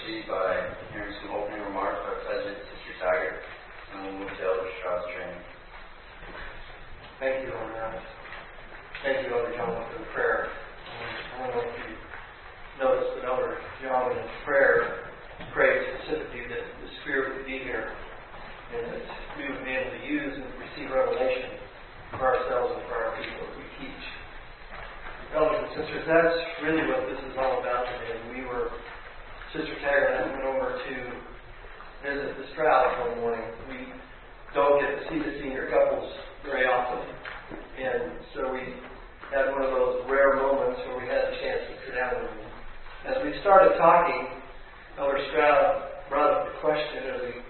proceed by hearing some opening remarks by President Sister Taggart, and we'll move to Elder Stroud's training. Thank you, Elder Johnson. Thank you, Elder Johnson, for the prayer. I don't know if you noticed, but Elder John in prayer prayed specifically that the Spirit would be here and that we would be able to use and receive revelation for ourselves and for our people as we teach. Brothers and sisters, that's really what this is all about today. Sister Taggart and I went over to visit the Strouds one morning. We don't get to see the senior couples very often, and so we had one of those rare moments where we had a chance to sit down with them. As we started talking, Elder Stroud brought up the question of the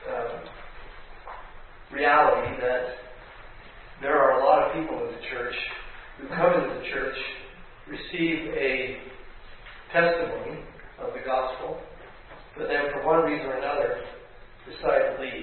reality that there are a lot of people in the church who come into the church, receive a testimony of the gospel, but then for one reason or another decide to leave.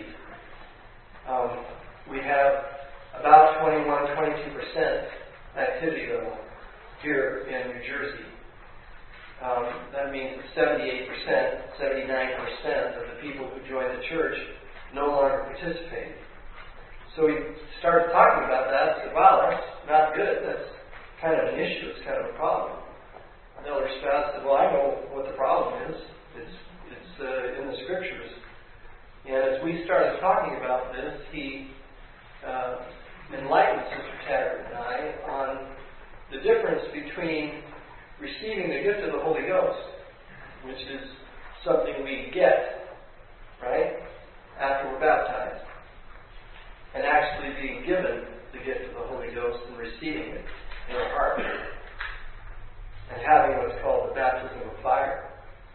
We have about 22% activity level here in New Jersey. That means that 79% of the people who join the church no longer participate. So we started talking about that and said, wow, that's not good. That's kind of an issue. It's kind of a problem. And Elder Stroud said, well, I know what the problem is. It's in the Scriptures. And as we started talking about this, he enlightened Sister Taggart and I on the difference between receiving the gift of the Holy Ghost, which is something we get, right, after we're baptized, and actually being given the gift of the Holy Ghost and receiving it in our heart, and having what's called the baptism of fire.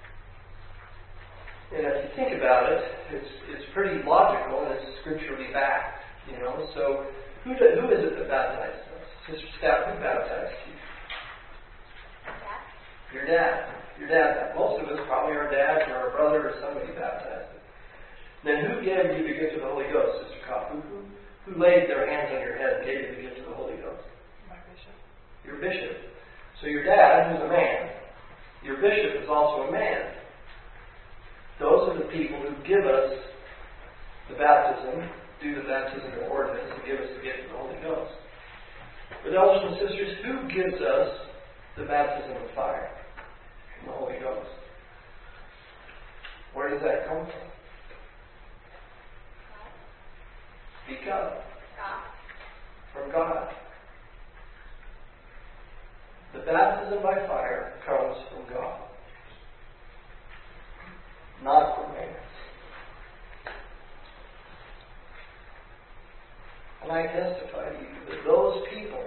And if you think about it, it's pretty logical and it's scripturally backed, you know. So who is it that baptized us? Sister Staff, who baptized you? Your dad. Your dad. Most of us, probably our dads or our brother or somebody baptized us. Then who gave you the gift of the Holy Ghost, Sister Kopp? Who laid their hands on your head and gave you the gift of the Holy Ghost? My bishop. Your bishop. So your dad, who's a man, your bishop is also a man. Those are the people who give us the baptism, do the baptism of ordinance, and give us the gift of the Holy Ghost. But elders and sisters, who gives us the baptism of fire and the Holy Ghost? Where does that come from? Speak up. From God. The baptism by fire comes from God, not from man. And I testify to you that those people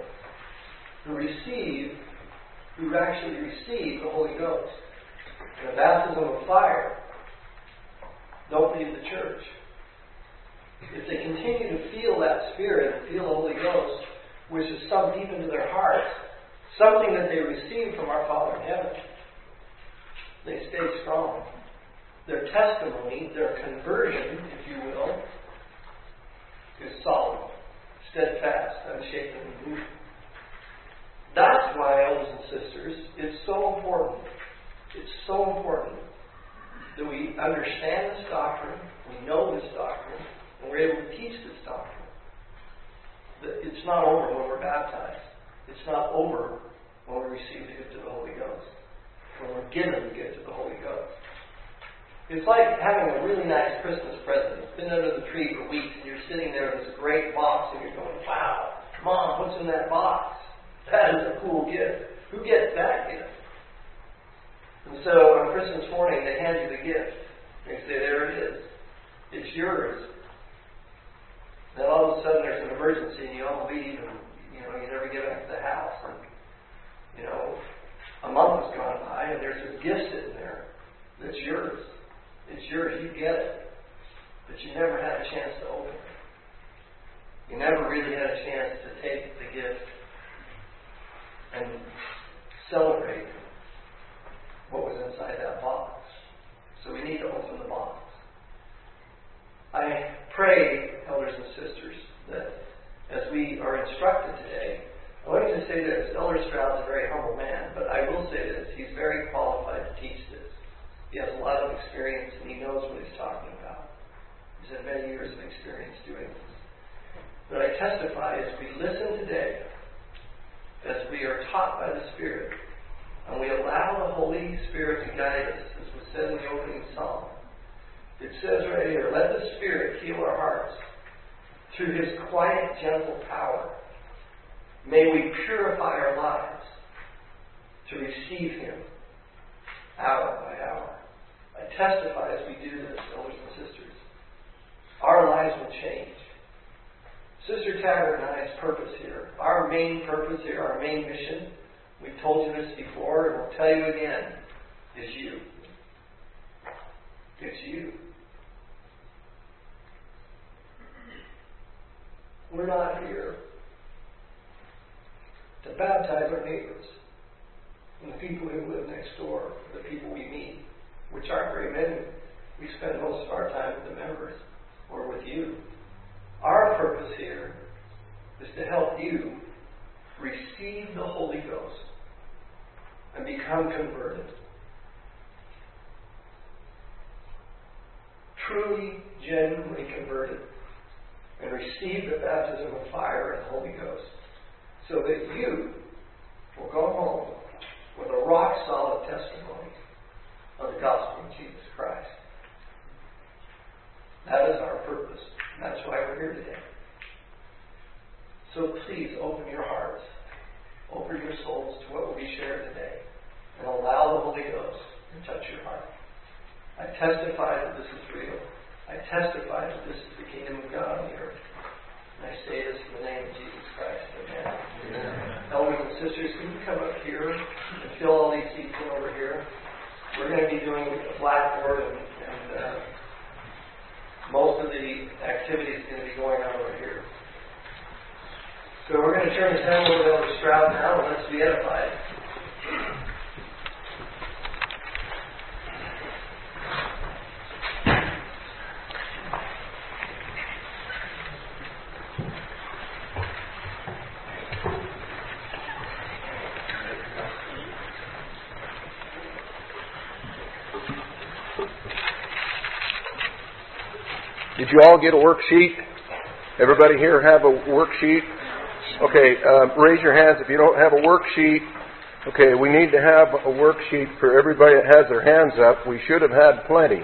who actually receive the Holy Ghost and the baptism of fire don't leave the church. If they continue to feel that Spirit and feel the Holy Ghost, which is sunk deep into their hearts, something that they receive from our Father in heaven, they stay strong. Their testimony, their conversion, if you will, is solid, steadfast, unshaken, and moving. That's why, elders and sisters, it's so important. It's so important that we understand this doctrine, we know this doctrine, and we're able to teach this doctrine. That it's not over when we're baptized. It's not over when we receive the gift of the Holy Ghost, when we're given the gift of the Holy Ghost. It's like having a really nice Christmas present. It's been under the tree for weeks, and you're sitting there with this great box, and you're going, wow, Mom, what's in that box? That is a cool gift. Who gets that gift? And so on Christmas morning, they hand you the gift. They say, there it is. It's yours. Then all of a sudden there's an emergency, and you all leave, and you never get back to the house. And, a month has gone by, and there's a gift sitting there that's yours. It's yours. You get it. But you never had a chance to open it. You never really had a chance to take the gift and celebrate what was inside that box. So we need to open the box. I pray, elders and sisters, that as we are instructed today, I want to say this. Elder Stroud's a very humble man, but I will say this. He's very qualified to teach this. He has a lot of experience, and he knows what he's talking about. He's had many years of experience doing this. But I testify as we listen today, as we are taught by the Spirit, and we allow the Holy Spirit to guide us, as was said in the opening psalm. It says right here, let the Spirit heal our hearts through His quiet, gentle power. May we purify our lives to receive Him hour by hour. I testify as we do this, brothers and sisters, our lives will change. Sister Taggart and I's purpose here, our main purpose here, our main mission, we've told you this before and we'll tell you again, is you. It's you. We're not here to baptize our neighbors and the people who live next door, the people we meet, which aren't very many. We spend most of our time with the members or with you. Our purpose here is to help you receive the Holy Ghost and become converted. Truly, genuinely converted, and receive the baptism of fire and the Holy Ghost, so that you will go home with a rock-solid testimony of the gospel of Jesus Christ. That is our purpose. That's why we're here today. So please open your hearts, open your souls to what will be shared today, and allow the Holy Ghost to touch your heart. I testify that this is real. I testify that this is the kingdom of God on the earth. And I say this in the name of Jesus Christ. Amen. Amen. Elders and sisters, can you come up here and fill all these seats in over here? We're going to be doing a blackboard and most of the activity is going to be going on over here. So we're going to turn the time over to Elder Stroud now and let's be edified. Did you all get a worksheet? Everybody here have a worksheet? Okay, raise your hands if you don't have a worksheet. Okay, we need to have a worksheet for everybody that has their hands up. We should have had plenty.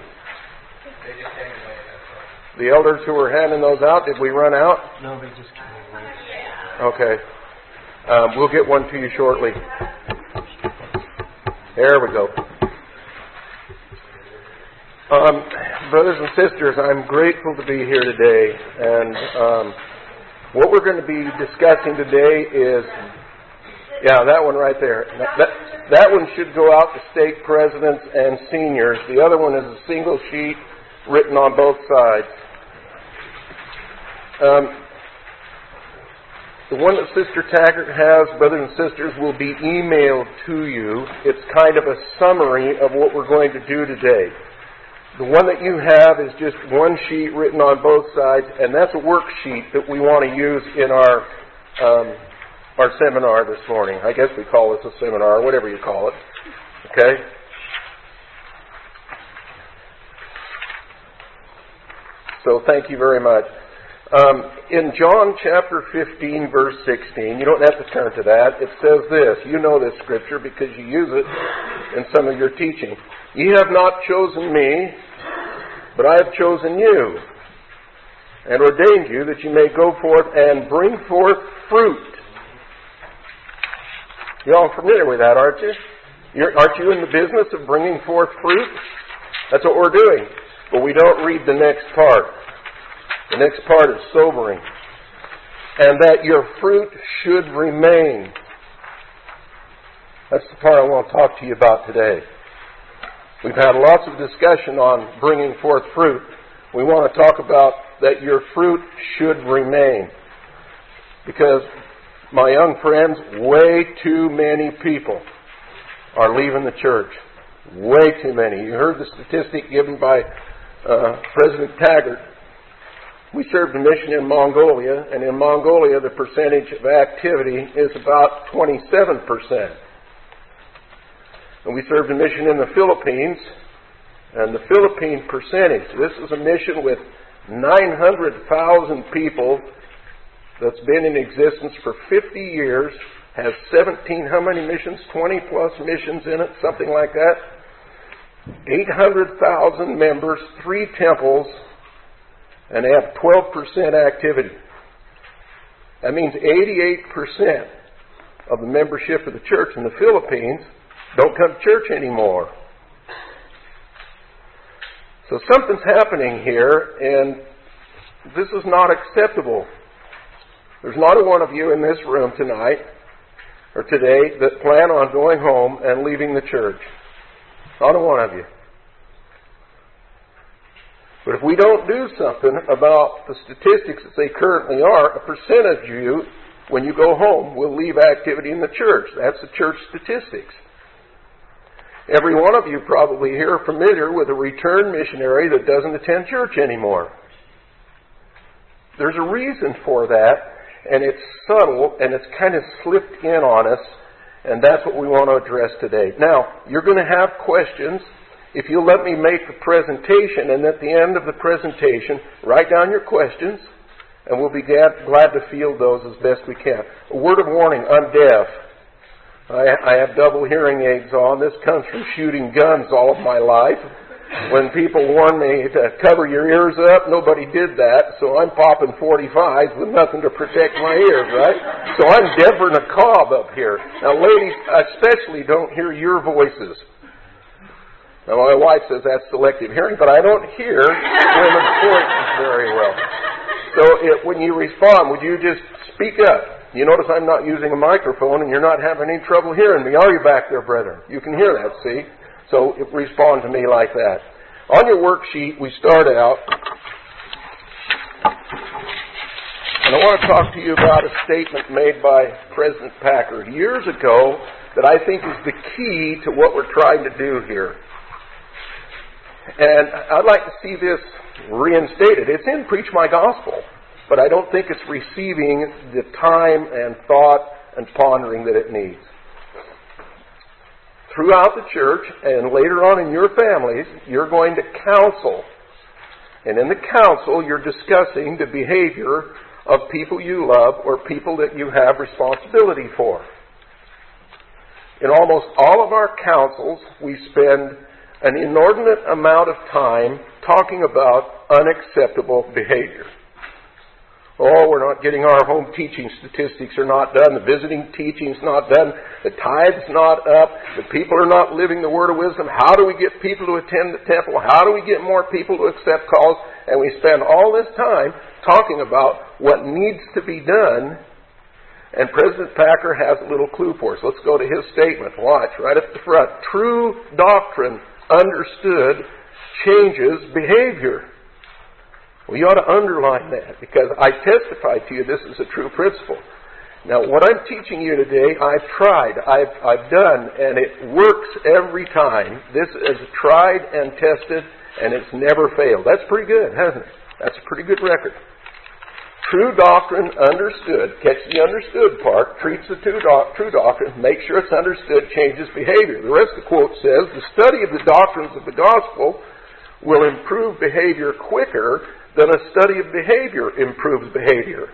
The elders who were handing those out, did we run out? No, they just came in. Okay. We'll get one to you shortly. There we go. Brothers and sisters, I'm grateful to be here today. And what we're going to be discussing today is, that one right there. That one should go out to stake presidents and seniors. The other one is a single sheet written on both sides. The one that Sister Taggart has, brothers and sisters, will be emailed to you. It's kind of a summary of what we're going to do today. The one that you have is just one sheet written on both sides, and that's a worksheet that we want to use in our seminar this morning. I guess we call this a seminar, whatever you call it. Okay? So thank you very much. In John chapter 15, verse 16, you don't have to turn to that. It says this. You know this scripture because you use it in some of your teaching. Ye have not chosen me, but I have chosen you, and ordained you that you may go forth and bring forth fruit. You're all familiar with that, aren't you? Aren't you in the business of bringing forth fruit? That's what we're doing. But we don't read the next part. The next part is sobering. And that your fruit should remain. That's the part I want to talk to you about today. We've had lots of discussion on bringing forth fruit. We want to talk about that your fruit should remain. Because, my young friends, way too many people are leaving the church. Way too many. You heard the statistic given by President Taggart. We served a mission in Mongolia, and in Mongolia the percentage of activity is about 27%. And we served a mission in the Philippines, and the Philippine percentage. This is a mission with 900,000 people that's been in existence for 50 years, has 17, how many missions? 20 plus missions in it, something like that. 800,000 members, 3 temples, and they have 12% activity. That means 88% of the membership of the church in the Philippines don't come to church anymore. So something's happening here, and this is not acceptable. There's not a one of you in this room tonight or today that plan on going home and leaving the church. Not a one of you. But if we don't do something about the statistics as they currently are, a percentage of you, when you go home, will leave activity in the church. That's the church statistics. Every one of you probably here are familiar with a returned missionary that doesn't attend church anymore. There's a reason for that, and it's subtle, and it's kind of slipped in on us, and that's what we want to address today. Now, you're going to have questions. If you'll let me make the presentation, and at the end of the presentation, write down your questions, and we'll be glad to field those as best we can. A word of warning, I'm deaf. I have double hearing aids on. This comes from shooting guns all of my life. When people warn me to cover your ears up, nobody did that, so I'm popping 45s with nothing to protect my ears, right? So I'm deafer than a cob up here. Now, ladies, I especially don't hear your voices. Now, my wife says that's selective hearing, but I don't hear women's voices very well. So when you respond, would you just speak up? You notice I'm not using a microphone, and you're not having any trouble hearing me, are you back there, brethren? You can hear that, see? So respond to me like that. On your worksheet, we start out, and I want to talk to you about a statement made by President Packer years ago that I think is the key to what we're trying to do here. And I'd like to see this reinstated. It's in Preach My Gospel, but I don't think it's receiving the time and thought and pondering that it needs. Throughout the church and later on in your families, you're going to counsel. And in the counsel, you're discussing the behavior of people you love or people that you have responsibility for. In almost all of our counsels, we spend an inordinate amount of time talking about unacceptable behavior. Oh, we're not getting our home teaching statistics are not done. The visiting teaching's not done. The tithe's not up. The people are not living the word of wisdom. How do we get people to attend the temple? How do we get more people to accept calls? And we spend all this time talking about what needs to be done. And President Packer has a little clue for us. Let's go to his statement. Watch, right up the front. True doctrine understood changes behavior. Well, you ought to underline that because I testify to you this is a true principle. Now, what I'm teaching you today, I've tried, I've done, and it works every time. This is tried and tested, and it's never failed. That's pretty good, hasn't it? That's a pretty good record. True doctrine understood, catch the understood part, treats the true doctrine, make sure it's understood, changes behavior. The rest of the quote says, the study of the doctrines of the gospel will improve behavior quicker than a study of behavior improves behavior.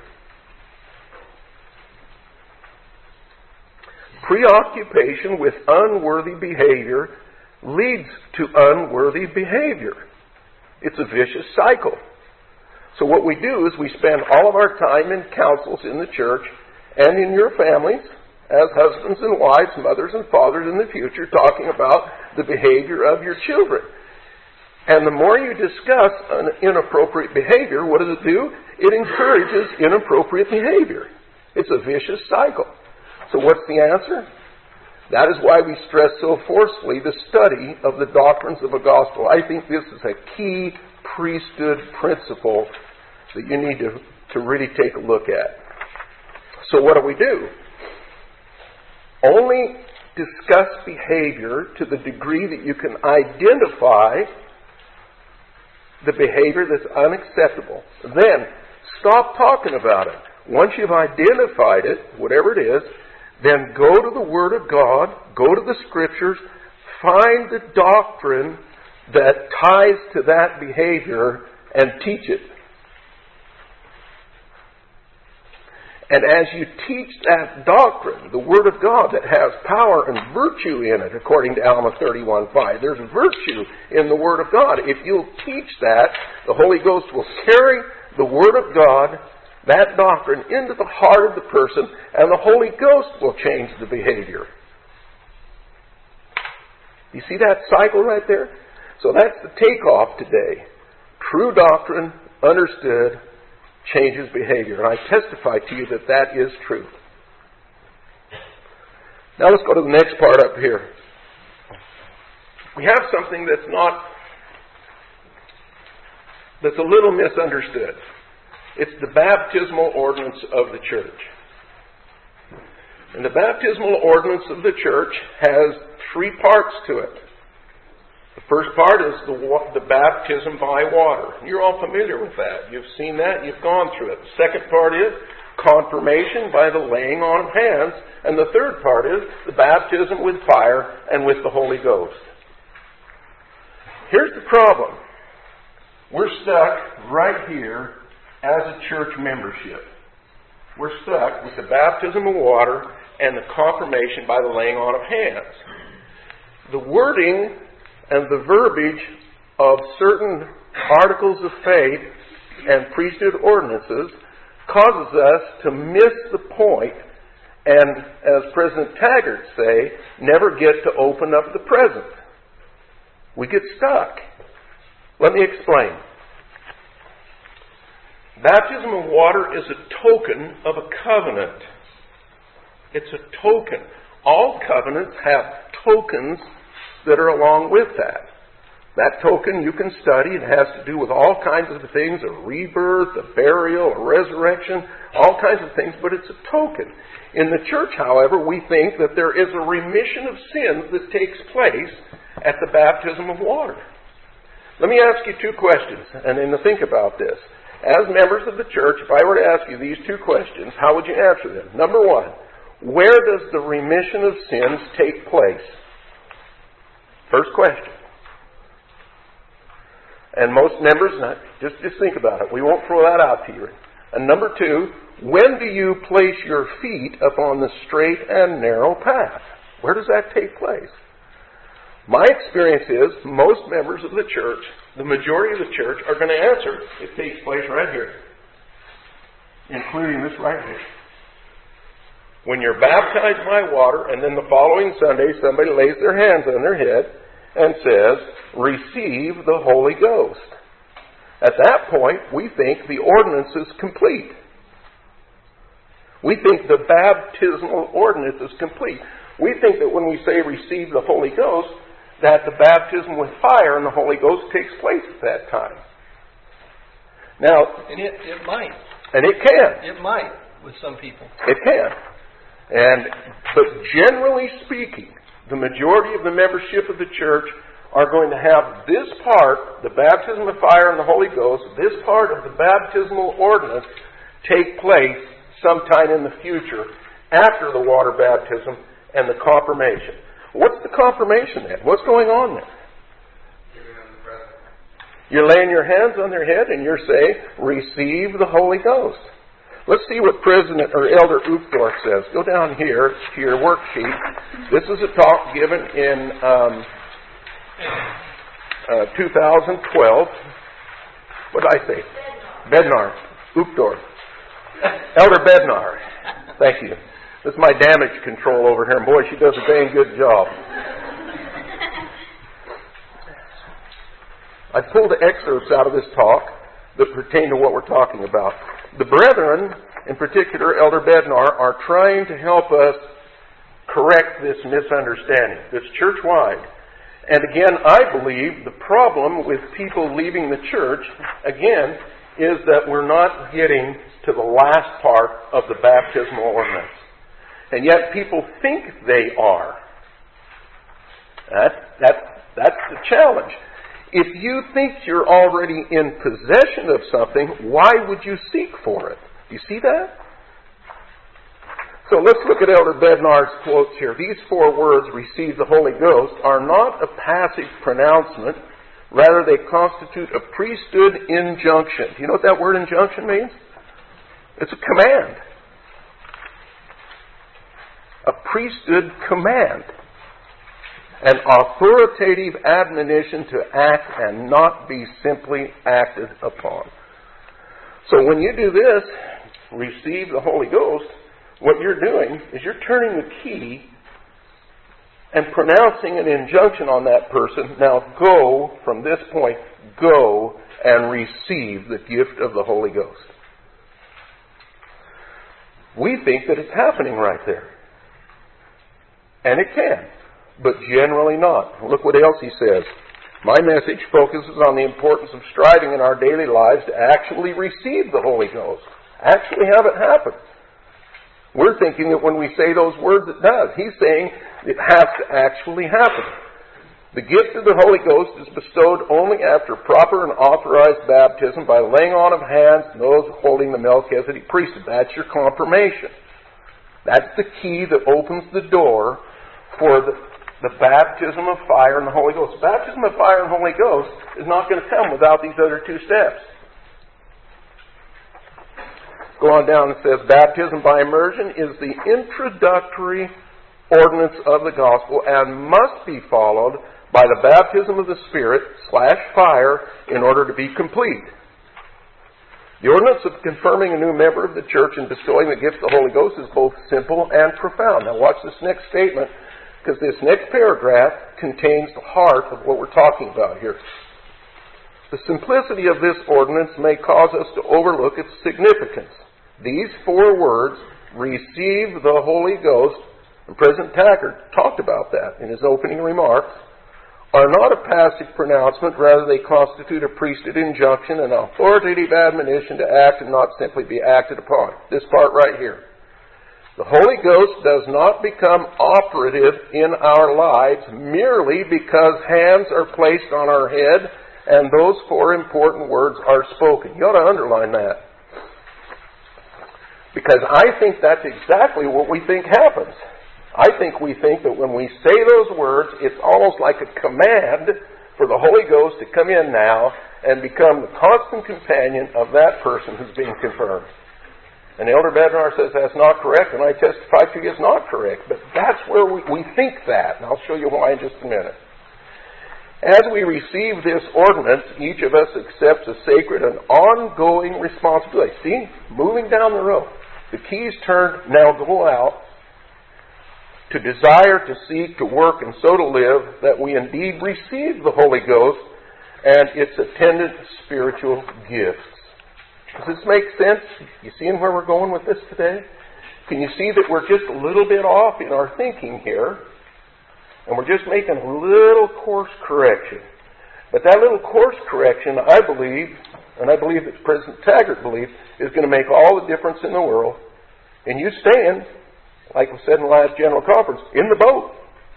Preoccupation with unworthy behavior leads to unworthy behavior. It's a vicious cycle. So what we do is we spend all of our time in councils in the church and in your families as husbands and wives, mothers and fathers in the future, talking about the behavior of your children. And the more you discuss an inappropriate behavior, what does it do? It encourages inappropriate behavior. It's a vicious cycle. So what's the answer? That is why we stress so forcefully the study of the doctrines of the gospel. I think this is a key priesthood principle that you need to really take a look at. So what do? Only discuss behavior to the degree that you can identify the behavior that's unacceptable. Then, stop talking about it. Once you've identified it, whatever it is, then go to the Word of God, go to the Scriptures, find the doctrine that ties to that behavior and teach it. And as you teach that doctrine, the Word of God that has power and virtue in it, according to Alma 31:5, there's virtue in the Word of God. If you'll teach that, the Holy Ghost will carry the Word of God, that doctrine, into the heart of the person, and the Holy Ghost will change the behavior. You see that cycle right there? So that's the takeoff today. True doctrine, understood, changes behavior. And I testify to you that that is true. Now let's go to the next part up here. We have something that's a little misunderstood. It's the baptismal ordinance of the church. And the baptismal ordinance of the church has 3 parts to it. The first part is the baptism by water. You're all familiar with that. You've seen that. You've gone through it. The second part is confirmation by the laying on of hands. And the third part is the baptism with fire and with the Holy Ghost. Here's the problem. We're stuck right here as a church membership. We're stuck with the baptism of water and the confirmation by the laying on of hands. The wording and the verbiage of certain articles of faith and priesthood ordinances causes us to miss the point and, as President Taggart say, never get to open up the present. We get stuck. Let me explain. Baptism of water is a token of a covenant. It's a token. All covenants have tokens that are along with that. That token you can study. It has to do with all kinds of things, a rebirth, a burial, a resurrection, all kinds of things, but it's a token. In the church, however, we think that there is a remission of sins that takes place at the baptism of water. Let me ask you 2 questions, and then think about this. As members of the church, if I were to ask you these 2 questions, how would you answer them? Number 1, where does the remission of sins take place? First question. And most members, just think about it. We won't throw that out to you. And number 2, when do you place your feet upon the straight and narrow path? Where does that take place? My experience is most members of the church, the majority of the church, are going to answer, it takes place right here. Including this right here. When you're baptized by water, and then the following Sunday somebody lays their hands on their head and says, receive the Holy Ghost. At that point, we think the ordinance is complete. We think the baptismal ordinance is complete. We think that when we say receive the Holy Ghost, that the baptism with fire and the Holy Ghost takes place at that time. Now, And it might. And it can. It might with some people. It can. But generally speaking, the majority of the membership of the church are going to have this part, the baptism of fire and the Holy Ghost, this part of the baptismal ordinance take place sometime in the future after the water baptism and the confirmation. What's the confirmation then? What's going on there? You're laying your hands on their head and you're saying, receive the Holy Ghost. Let's see what President or Elder Uchtdorf says. Go down here to your worksheet. This is a talk given in 2012. What did I say? Bednar. Uchtdorf. Elder Bednar. Thank you. This is my damage control over here, and boy, she does a dang good job. I pulled excerpts out of this talk that pertain to what we're talking about. The brethren, in particular Elder Bednar, are trying to help us correct this misunderstanding. It's church-wide. And again, I believe the problem with people leaving the church, again, is that we're not getting to the last part of the baptismal ordinance. And yet people think they are. That's the challenge. If you think you're already in possession of something, why would you seek for it? Do you see that? So let's look at Elder Bednar's quotes here. These 4 words, receive the Holy Ghost, are not a passive pronouncement Rather, they constitute a priesthood injunction. Do you know what that word injunction means? It's a command. A priesthood command. An authoritative admonition to act and not be simply acted upon. So when you do this, receive the Holy Ghost, what you're doing is you're turning the key and pronouncing an injunction on that person. Now go, from this point, go and receive the gift of the Holy Ghost. We think that it's happening right there. And it can, but generally not. Look what else he says. My message focuses on the importance of striving in our daily lives to actually receive the Holy Ghost. Actually have it happen. We're thinking that when we say those words, it does. He's saying it has to actually happen. The gift of the Holy Ghost is bestowed only after proper and authorized baptism by laying on of hands and those holding the Melchizedek priesthood. That's your confirmation. That's the key that opens the door for the baptism of fire and the Holy Ghost. The baptism of fire and Holy Ghost is not going to come without these other two steps. Go on down, it says, baptism by immersion is the introductory ordinance of the gospel and must be followed by the baptism of the Spirit / fire in order to be complete. The ordinance of confirming a new member of the church and bestowing the gift of the Holy Ghost is both simple and profound. Now watch this next statement, because this next paragraph contains the heart of what we're talking about here. The simplicity of this ordinance may cause us to overlook its significance. These 4 words, receive the Holy Ghost, and President Taggart talked about that in his opening remarks, are not a passive pronouncement, rather they constitute a priesthood injunction, an authoritative admonition to act and not simply be acted upon. This part right here. The Holy Ghost does not become operative in our lives merely because hands are placed on our head and those 4 important words are spoken. You ought to underline that. Because I think that's exactly what we think happens. I think we think that when we say those words, it's almost like a command for the Holy Ghost to come in now and become the constant companion of that person who's being confirmed. And Elder Bednar says that's not correct, and I testify to you it's not correct. But that's where we think that, and I'll show you why in just a minute. As we receive this ordinance, each of us accepts a sacred and ongoing responsibility. See? Moving down the road. The key's turned, now go out, to desire, to seek, to work, and so to live, that we indeed receive the Holy Ghost and its attendant spiritual gifts. Does this make sense? You seeing where we're going with this today? Can you see that we're just a little bit off in our thinking here? And we're just making a little course correction. But that little course correction, I believe, and I believe that President Taggart believes, is going to make all the difference in the world. And you staying, like we said in the last General Conference, in the boat.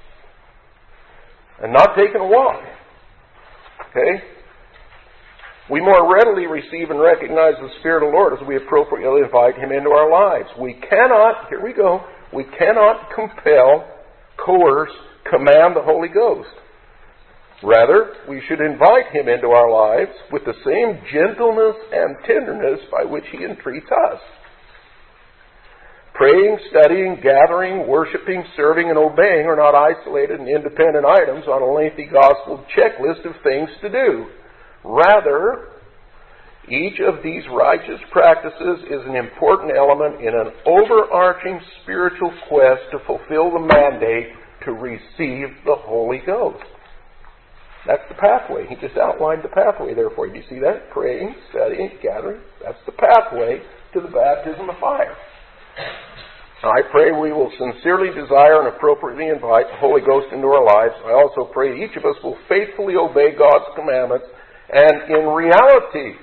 And not taking a walk. Okay? We more readily receive and recognize the Spirit of the Lord as we appropriately invite Him into our lives. We cannot, here we go, we cannot compel, coerce, command the Holy Ghost. Rather, we should invite Him into our lives with the same gentleness and tenderness by which He entreats us. Praying, studying, gathering, worshiping, serving, and obeying are not isolated and independent items on a lengthy gospel checklist of things to do. Rather, each of these righteous practices is an important element in an overarching spiritual quest to fulfill the mandate to receive the Holy Ghost. That's the pathway. He just outlined the pathway there for you. Do you see that? Praying, studying, gathering. That's the pathway to the baptism of fire. I pray we will sincerely desire and appropriately invite the Holy Ghost into our lives. I also pray each of us will faithfully obey God's commandments and in reality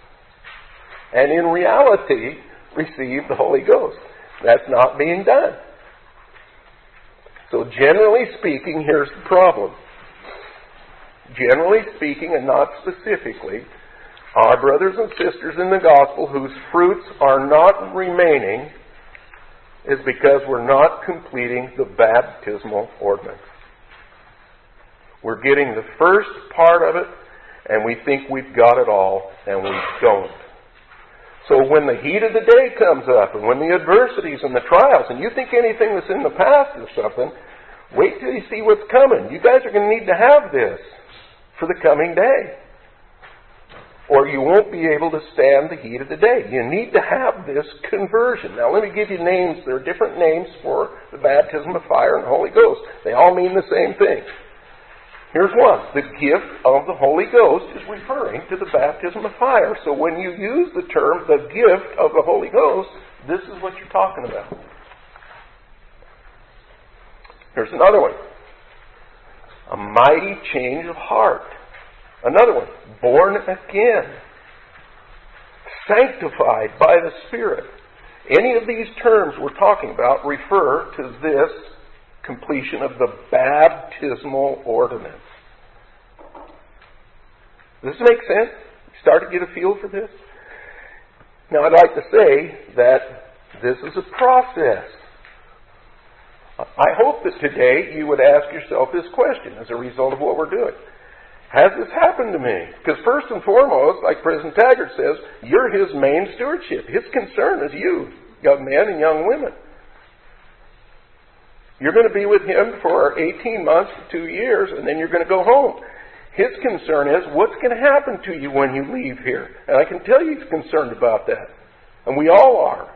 receive the Holy Ghost. That's not being done. So generally speaking, here's the problem. Generally speaking, and not specifically, our brothers and sisters in the gospel whose fruits are not remaining is because we're not completing the baptismal ordinance. We're getting the first part of it, and we think we've got it all, and we don't. So when the heat of the day comes up, and when the adversities and the trials, and you think anything that's in the past is something, wait till you see what's coming. You guys are going to need to have this for the coming day, or you won't be able to stand the heat of the day. You need to have this conversion. Now let me give you names. There are different names for the baptism of fire and the Holy Ghost. They all mean the same thing. Here's one. The gift of the Holy Ghost is referring to the baptism of fire. So when you use the term, the gift of the Holy Ghost, this is what you're talking about. Here's another one. A mighty change of heart. Another one. Born again. Sanctified by the Spirit. Any of these terms we're talking about refer to this completion of the baptismal ordinance. Does this make sense? Start to get a feel for this? Now I'd like to say that this is a process. I hope that today you would ask yourself this question as a result of what we're doing. Has this happened to me? Because first and foremost, like President Taggart says, you're his main stewardship. His concern is you, young men and young women. You're going to be with him for 18 months to 2 years, and then you're going to go home. His concern is, what's going to happen to you when you leave here? And I can tell you he's concerned about that. And we all are.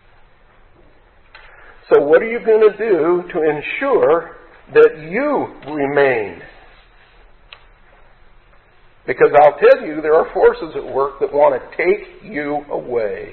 So what are you going to do to ensure that you remain? Because I'll tell you, there are forces at work that want to take you away.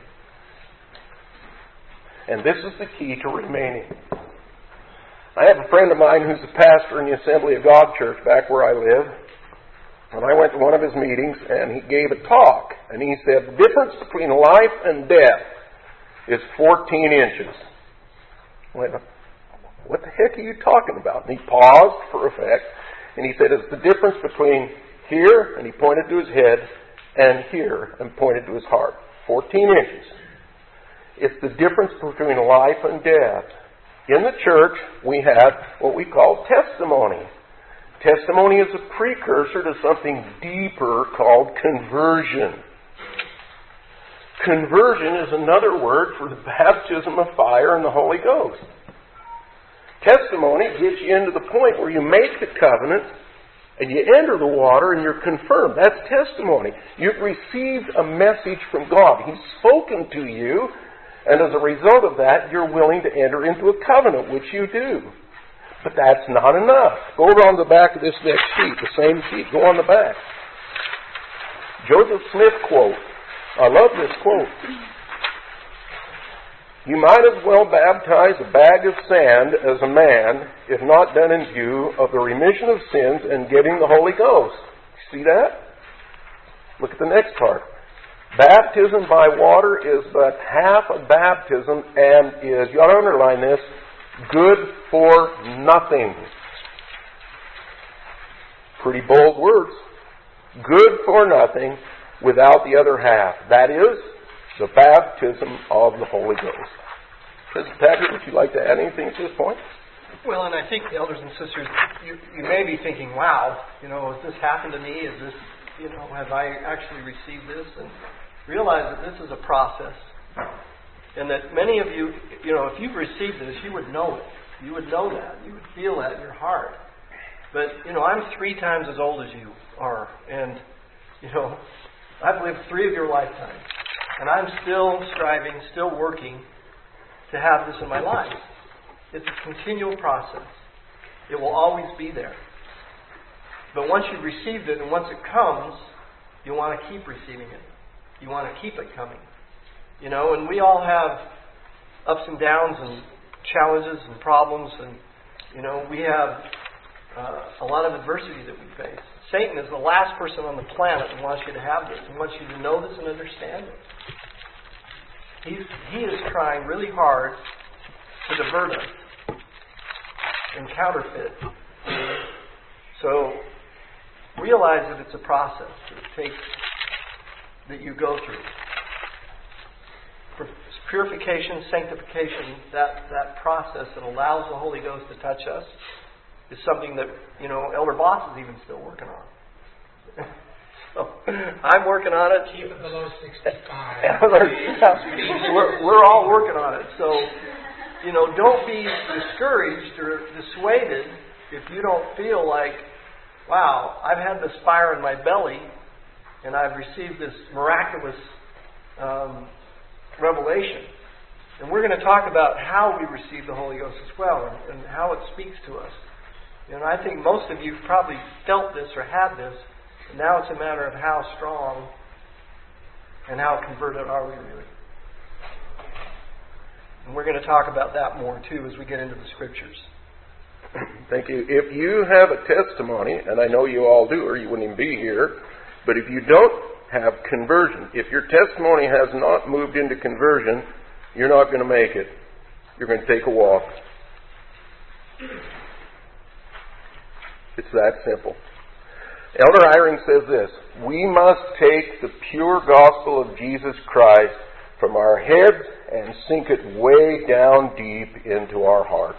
And this is the key to remaining. I have a friend of mine who's a pastor in the Assembly of God Church back where I live. And I went to one of his meetings and he gave a talk. And he said, the difference between life and death is 14 inches. I went, what the heck are you talking about? And he paused for effect. And he said, it's the difference between here, and he pointed to his head, and here, and pointed to his heart. 14 inches. It's the difference between life and death. In the church, we have what we call testimony. Testimony is a precursor to something deeper called conversion. Conversion is another word for the baptism of fire and the Holy Ghost. Testimony gets you into the point where you make the covenant and you enter the water and you're confirmed. That's testimony. You've received a message from God. He's spoken to you. And as a result of that, you're willing to enter into a covenant, which you do. But that's not enough. Go around the back of this next sheet, the same sheet. Go on the back. Joseph Smith quote. I love this quote. You might as well baptize a bag of sand as a man, if not done in view of the remission of sins and getting the Holy Ghost. See that? Look at the next part. Baptism by water is but half a baptism and is, you ought to underline this, good for nothing. Pretty bold words. Good for nothing without the other half. That is, the baptism of the Holy Ghost. President Taggart, would you like to add anything to this point? Well, and I think, elders and sisters, you may be thinking, wow, has this happened to me? Is this, have I actually received this? And realize that this is a process. And that many of you, if you've received this, you would know it. You would know that. You would feel that in your heart. But, I'm 3 times as old as you are. And, I've lived 3 of your lifetimes. And I'm still striving, still working to have this in my life. It's a continual process. It will always be there. But once you've received it and once it comes, you want to keep receiving it. You want to keep it coming. And we all have ups and downs and challenges and problems. And, we have a lot of adversity that we face. Satan is the last person on the planet that wants you to have this. He wants you to know this and understand it. He is trying really hard to divert us and counterfeit. So realize that it's a process that it takes, that you go through. For purification, sanctification, that process that allows the Holy Ghost to touch us is something that, Elder Boss is even still working on. I'm working on it. Keep it below 65. We're all working on it. So, don't be discouraged or dissuaded if you don't feel like, wow, I've had this fire in my belly and I've received this miraculous revelation. And we're going to talk about how we receive the Holy Ghost as well and how it speaks to us. And I think most of you probably felt this or had this. And now it's a matter of how strong and how converted are we really. And we're going to talk about that more too as we get into the Scriptures. Thank you. If you have a testimony, and I know you all do or you wouldn't even be here, but if you don't have conversion, if your testimony has not moved into conversion, you're not going to make it. You're going to take a walk. It's that simple. Elder Eyring says this: we must take the pure gospel of Jesus Christ from our heads and sink it way down deep into our hearts.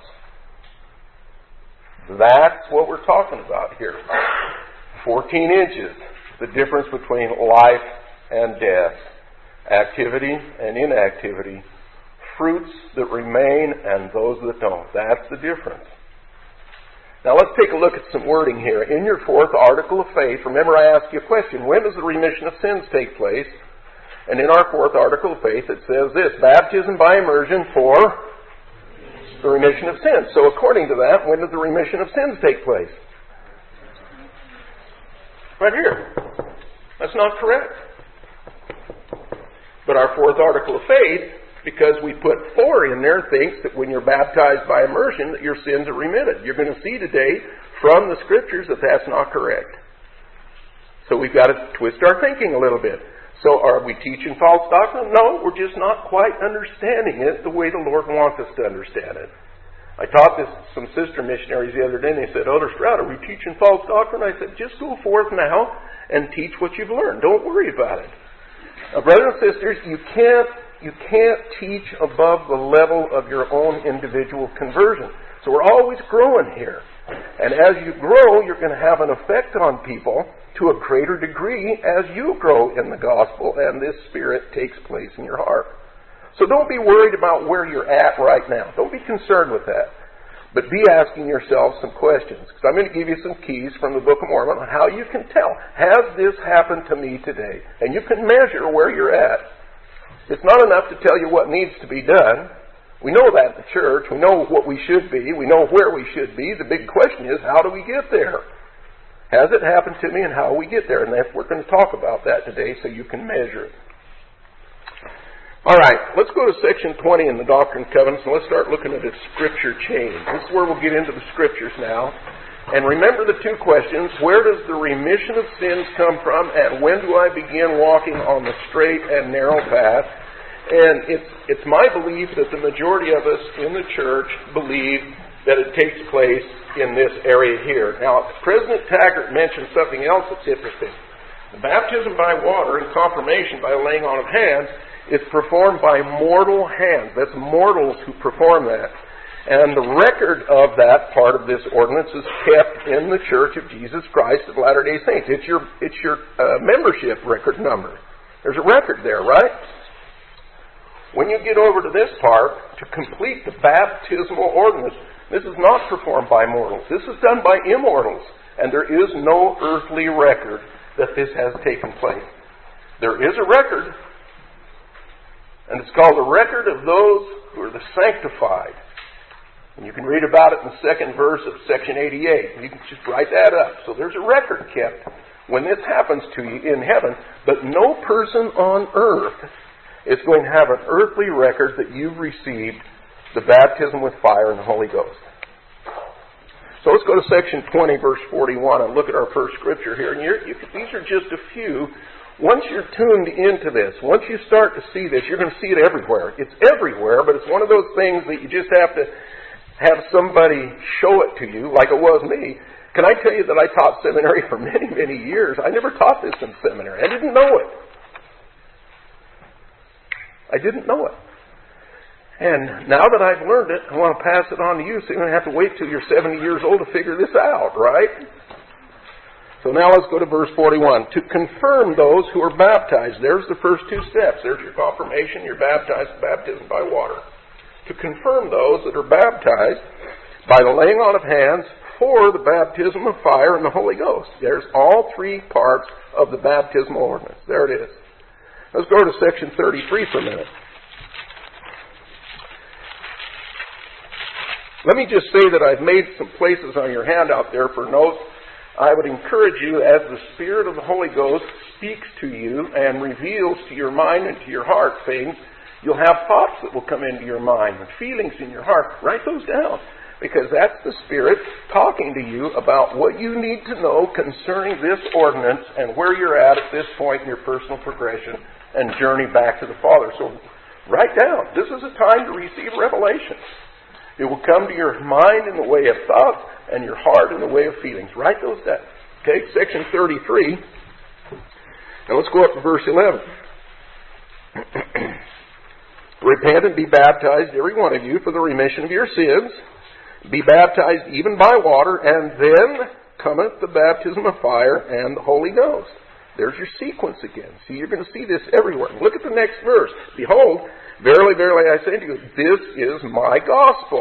That's what we're talking about here. 14 inches, the difference between life and death, activity and inactivity, fruits that remain and those that don't. That's the difference. Now let's take a look at some wording here. In your fourth article of faith, remember I asked you a question: when does the remission of sins take place? And in our fourth article of faith it says this: baptism by immersion for the remission of sins. So according to that, when does the remission of sins take place? Right here. That's not correct. But our fourth article of faith, because we put 4 in there, thinks that when you're baptized by immersion that your sins are remitted. You're going to see today from the Scriptures that that's not correct. So we've got to twist our thinking a little bit. So are we teaching false doctrine? No, we're just not quite understanding it the way the Lord wants us to understand it. I taught this to some sister missionaries the other day, and they said, Elder Stroud, are we teaching false doctrine? I said, just go forth now and teach what you've learned. Don't worry about it. Now, brothers and sisters, you can't teach above the level of your own individual conversion. So we're always growing here. And as you grow, you're going to have an effect on people to a greater degree as you grow in the gospel and this Spirit takes place in your heart. So don't be worried about where you're at right now. Don't be concerned with that. But be asking yourself some questions. Because I'm going to give you some keys from the Book of Mormon on how you can tell, has this happened to me today? And you can measure where you're at. It's not enough to tell you what needs to be done. We know that in the church. We know what we should be. We know where we should be. The big question is, how do we get there? Has it happened to me, and how do we get there? And we're going to talk about that today so you can measure it. All right, let's go to section 20 in the Doctrine and Covenants, and let's start looking at a Scripture chain. This is where we'll get into the Scriptures now. And remember the 2 questions: where does the remission of sins come from, and when do I begin walking on the straight and narrow path? And it's my belief that the majority of us in the church believe that it takes place in this area here. Now, President Taggart mentioned something else that's interesting. The baptism by water and confirmation by laying on of hands is performed by mortal hands. That's mortals who perform that. And the record of that part of this ordinance is kept in the Church of Jesus Christ of Latter-day Saints. It's your membership record number. There's a record there, right? When you get over to this part, to complete the baptismal ordinance, this is not performed by mortals. This is done by immortals. And there is no earthly record that this has taken place. There is a record, and it's called the record of those who are the sanctified. And you can read about it in the 2nd verse of section 88. You can just write that up. So there's a record kept when this happens to you in heaven. But no person on earth is going to have an earthly record that you've received the baptism with fire and the Holy Ghost. So let's go to section 20, verse 41, and look at our first Scripture here. And these are just a few. Once you're tuned into this, once you start to see this, you're going to see it everywhere. It's everywhere, but it's one of those things that you just have to have somebody show it to you, like it was me. Can I tell you that I taught seminary for many, many years? I never taught this in seminary. I didn't know it. I didn't know it. And now that I've learned it, I want to pass it on to you, so you don't have to wait till you're 70 years old to figure this out, right? So now let's go to verse 41. To confirm those who are baptized. There's the first two steps. There's your confirmation. You're baptized, baptism by water. To confirm those that are baptized by the laying on of hands for the baptism of fire and the Holy Ghost. There's all three parts of the baptismal ordinance. There it is. Let's go to section 33 for a minute. Let me just say that I've made some places on your handout there for notes. I would encourage you, as the Spirit of the Holy Ghost speaks to you and reveals to your mind and to your heart things, you'll have thoughts that will come into your mind and feelings in your heart. Write those down, because that's the Spirit talking to you about what you need to know concerning this ordinance and where you're at this point in your personal progression and journey back to the Father. So write down. This is a time to receive revelation. It will come to your mind in the way of thoughts and your heart in the way of feelings. Write those down. Okay, section 33. Now let's go up to verse 11. Repent and be baptized, every one of you, for the remission of your sins. Be baptized even by water, and then cometh the baptism of fire and the Holy Ghost. There's your sequence again. See, you're going to see this everywhere. Look at the next verse. Behold, verily, verily, I say to you, this is my gospel.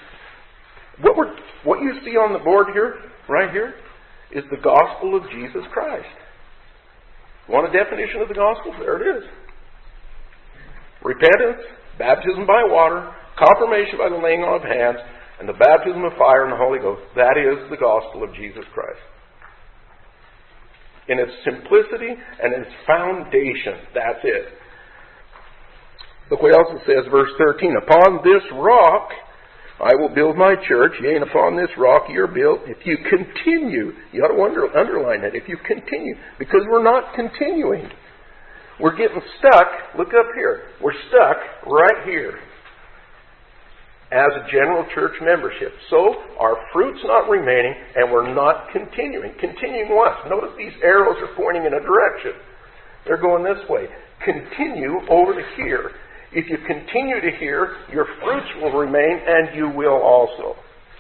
What you see on the board here, right here, is the gospel of Jesus Christ. Want a definition of the gospel? There it is. Repentance, baptism by water, confirmation by the laying on of hands, and the baptism of fire and the Holy Ghost. That is the gospel of Jesus Christ. In its simplicity and its foundation, that's it. Look what else it says, verse 13. Upon this rock I will build my church, yea, and upon this rock you're built. If you continue, you ought to underline that, if you continue, because we're not continuing. We're getting stuck. Look up here. We're stuck right here as a general church membership. So our fruit's not remaining, and we're not continuing. Continuing what? Notice these arrows are pointing in a direction. They're going this way. Continue over to here. If you continue to hear, your fruits will remain, and you will also.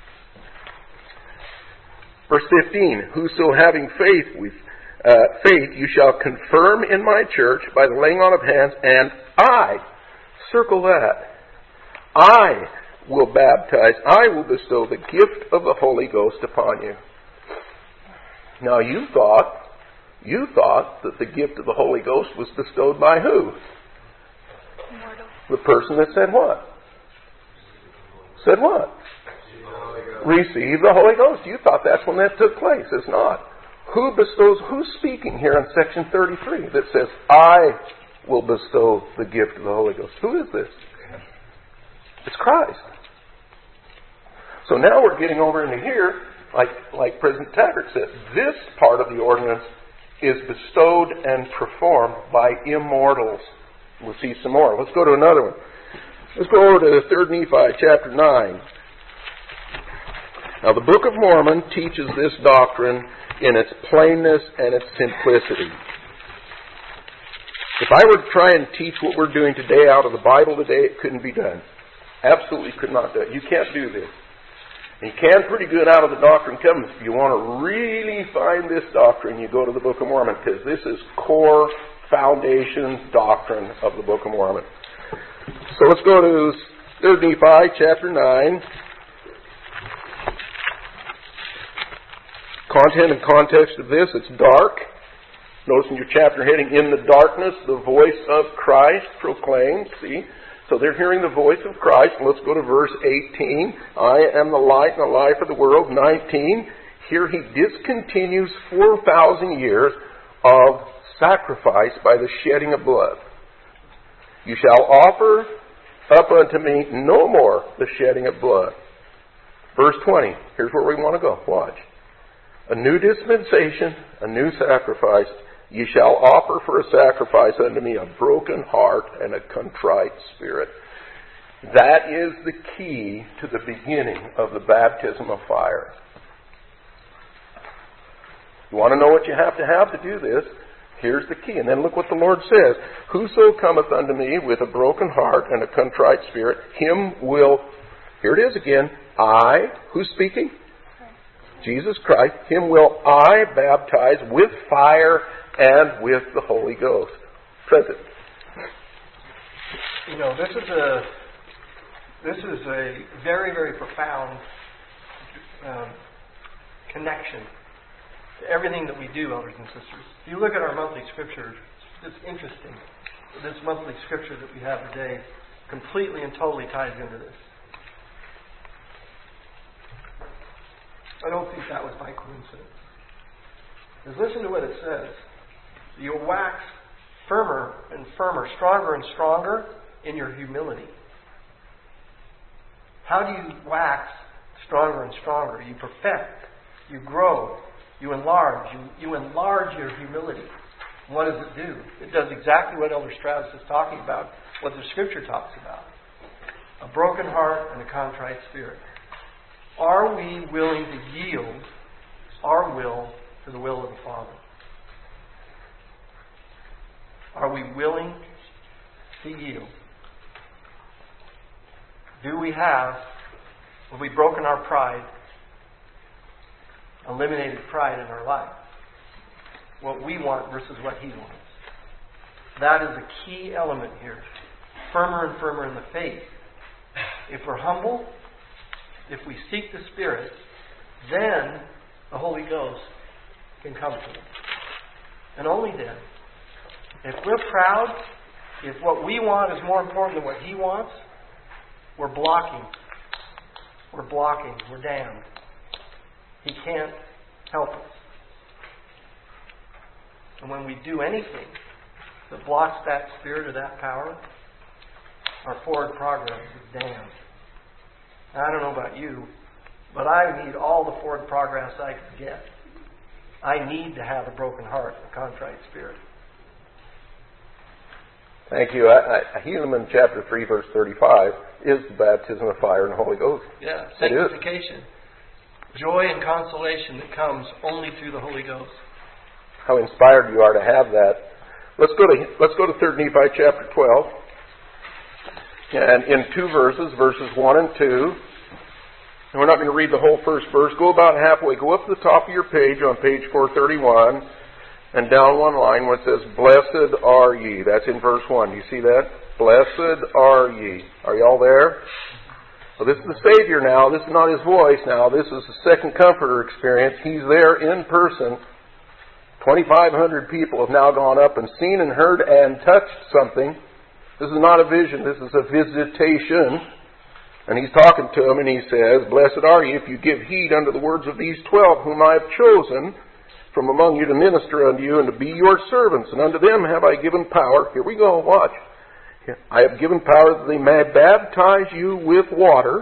Verse 15, whoso having faith you shall confirm in my church by the laying on of hands, and I, circle that, I will baptize, I will bestow the gift of the Holy Ghost upon you. Now you thought that the gift of the Holy Ghost was bestowed by who? The person that said what? Said what? Receive the Holy Ghost. You thought that's when that took place. It's not. Who's speaking here in section 33 that says, I will bestow the gift of the Holy Ghost? Who is this? It's Christ. So now we're getting over into here, like President Taggart said, this part of the ordinance is bestowed and performed by immortals. We'll see some more. Let's go to another one. Let's go over to 3 Nephi chapter 9. Now the Book of Mormon teaches this doctrine in its plainness and its simplicity. If I were to try and teach what we're doing today out of the Bible today, it couldn't be done. Absolutely could not do it. You can't do this. And you can pretty good out of the Doctrine and Covenants. If you want to really find this doctrine, you go to the Book of Mormon, because this is core foundation doctrine of the Book of Mormon. So let's go to 3 Nephi chapter 9. Content and context of this, it's dark. Notice in your chapter heading, in the darkness the voice of Christ proclaims. See? So they're hearing the voice of Christ. Let's go to verse 18. I am the light and the life of the world. 19. Here he discontinues 4,000 years of sacrifice by the shedding of blood. You shall offer up unto me no more the shedding of blood. Verse 20. Here's where we want to go. Watch. A new dispensation, a new sacrifice. You shall offer for a sacrifice unto me a broken heart and a contrite spirit. That is the key to the beginning of the baptism of fire. You want to know what you have to do this? Here's the key. And then look what the Lord says. Whoso cometh unto me with a broken heart and a contrite spirit, him will, here it is again, I, who's speaking? Jesus Christ, Him will I baptize with fire and with the Holy Ghost. Present. You know, this is a very, very profound connection to everything that we do, brothers and sisters. If you look at our monthly scripture, it's interesting. This monthly scripture that we have today completely and totally ties into this. I don't think that was by coincidence. Because listen to what it says. You'll wax firmer and firmer, stronger and stronger in your humility. How do you wax stronger and stronger? You perfect, you grow, you enlarge. You enlarge your humility. What does it do? It does exactly what Elder Strauss is talking about, what the Scripture talks about. A broken heart and a contrite spirit. Are we willing to yield our will to the will of the Father? Are we willing to yield? Have we broken our pride, eliminated pride in our life? What we want versus what He wants. That is a key element here. Firmer and firmer in the faith. If we're humble, if we seek the Spirit, then the Holy Ghost can come to us. And only then. If we're proud, if what we want is more important than what He wants, we're blocking. We're blocking. We're damned. He can't help us. And when we do anything that blocks that spirit or that power, our forward progress is damned. And I don't know about you, but I need all the forward progress I can get. I need to have a broken heart and a contrite spirit. Thank you. Helaman chapter 3, verse 35 is the baptism of fire and the Holy Ghost. Yeah, sanctification. Joy and consolation that comes only through the Holy Ghost. How inspired you are to have that. Let's go to 3 Nephi chapter 12. And in two verses, verses 1 and 2. And we're not going to read the whole first verse. Go about halfway. Go up to the top of your page on page 431 and down one line where it says, Blessed are ye. That's in verse 1. Do you see that? Blessed are ye. Are you all there? Well, this is the Savior now. This is not His voice now. This is the second Comforter experience. He's there in person. 2,500 people have now gone up and seen and heard and touched something. This is not a vision. This is a visitation. And He's talking to them and He says, Blessed are ye if you give heed unto the words of these 12 whom I have chosen from among you to minister unto you and to be your servants. And unto them have I given power. Here we go, watch. I have given power that they may baptize you with water.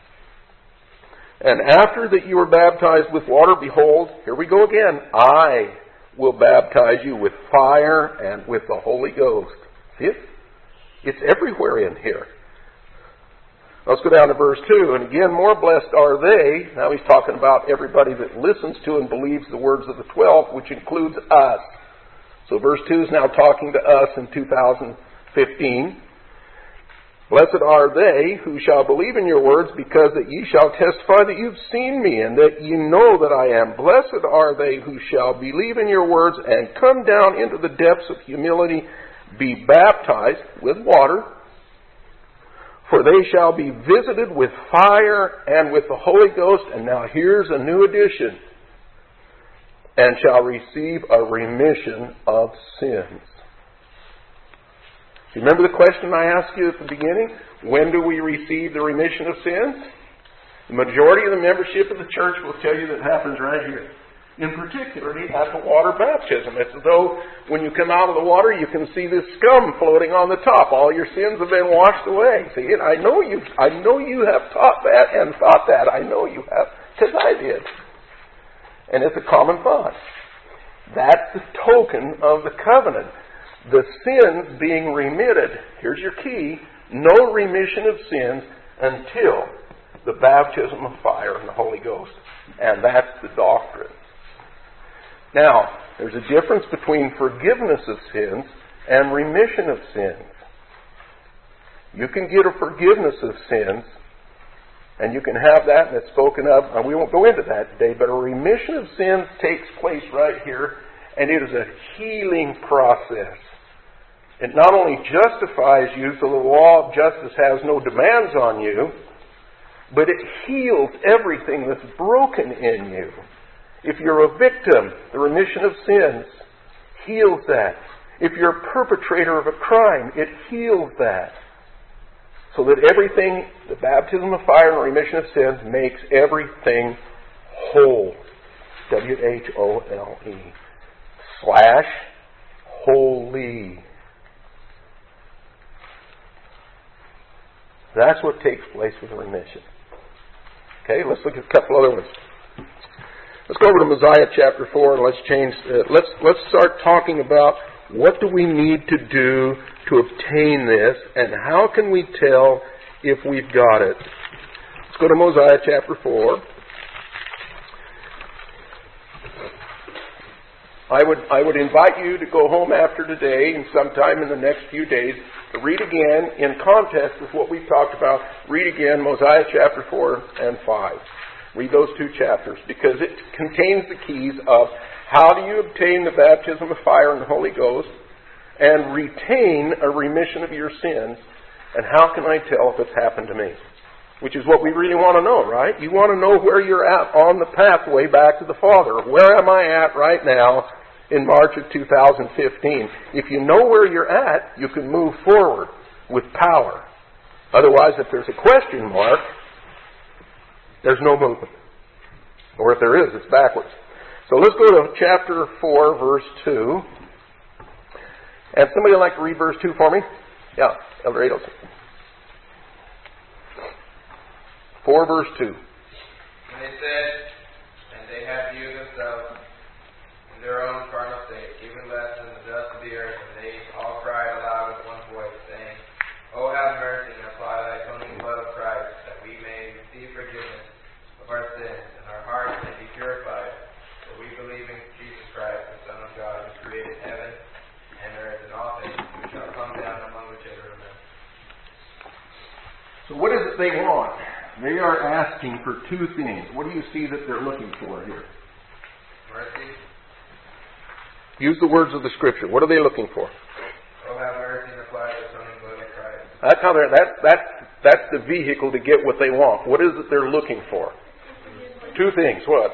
And after that you are baptized with water, behold, here we go again, I will baptize you with fire and with the Holy Ghost. See it? It's everywhere in here. Let's go down to verse 2. And again, more blessed are they. Now He's talking about everybody that listens to and believes the words of the 12, which includes us. So verse 2 is now talking to us in 2015. Blessed are they who shall believe in your words, because that ye shall testify that you've seen me, and that ye know that I am. Blessed are they who shall believe in your words, and come down into the depths of humility, be baptized with water, for they shall be visited with fire and with the Holy Ghost. And now here's a new addition. And shall receive a remission of sins. Do you remember the question I asked you at the beginning? When do we receive the remission of sins? The majority of the membership of the church will tell you that happens right here. In particular, at the water baptism. It's as though when you come out of the water, you can see this scum floating on the top. All your sins have been washed away. See, and I know you have taught that and thought that. I know you have, because I did. And it's a common thought. That's the token of the covenant. The sins being remitted. Here's your key. No remission of sins until the baptism of fire and the Holy Ghost. And that's the doctrine. Now, there's a difference between forgiveness of sins and remission of sins. You can get a forgiveness of sins And you can have that, and it's spoken of, and we won't go into that today, but a remission of sins takes place right here, and it is a healing process. It not only justifies you, so the law of justice has no demands on you, but it heals everything that's broken in you. If you're a victim, the remission of sins heals that. If you're a perpetrator of a crime, it heals that. So that everything, the baptism of fire and remission of sins makes everything whole. WHOLE/holy. That's what takes place with remission. Okay, let's look at a couple other ones. Let's go over to Mosiah chapter 4 and let's start talking about what do we need to do to obtain this, and how can we tell if we've got it. Let's go to Mosiah chapter 4. I would invite you to go home after today and sometime in the next few days to read again, in context with what we've talked about, read again Mosiah chapter 4 and 5. Read those two chapters, because it contains the keys of how do you obtain the baptism of fire and the Holy Ghost and retain a remission of your sins, and how can I tell if it's happened to me? Which is what we really want to know, right? You want to know where you're at on the pathway back to the Father. Where am I at right now in March of 2015? If you know where you're at, you can move forward with power. Otherwise, if there's a question mark, there's no movement. Or if there is, it's backwards. So let's go to chapter 4, verse 2. And somebody would like to read verse 2 for me? Yeah, Elder Adelson. 4 verse 2. And they said, and they have viewed themselves in their own carnal state, even less than the dust of the earth, and they all cried aloud with one voice, saying, O have mercy, and apply thy atoning blood of Christ, that we may receive forgiveness of our sins, and our hearts may be purified, for we believe in Jesus Christ, the Son of God, who created heaven and earth, and all things, who shall come down among the children of men. So what is it they want? They are asking for two things. What do you see that they're looking for here? Mercy. Use the words of the Scripture. What are they looking for? Oh, have mercy and apply the atoning blood of Christ. That's how that's the vehicle to get what they want. What is it they're looking for? Two things. What?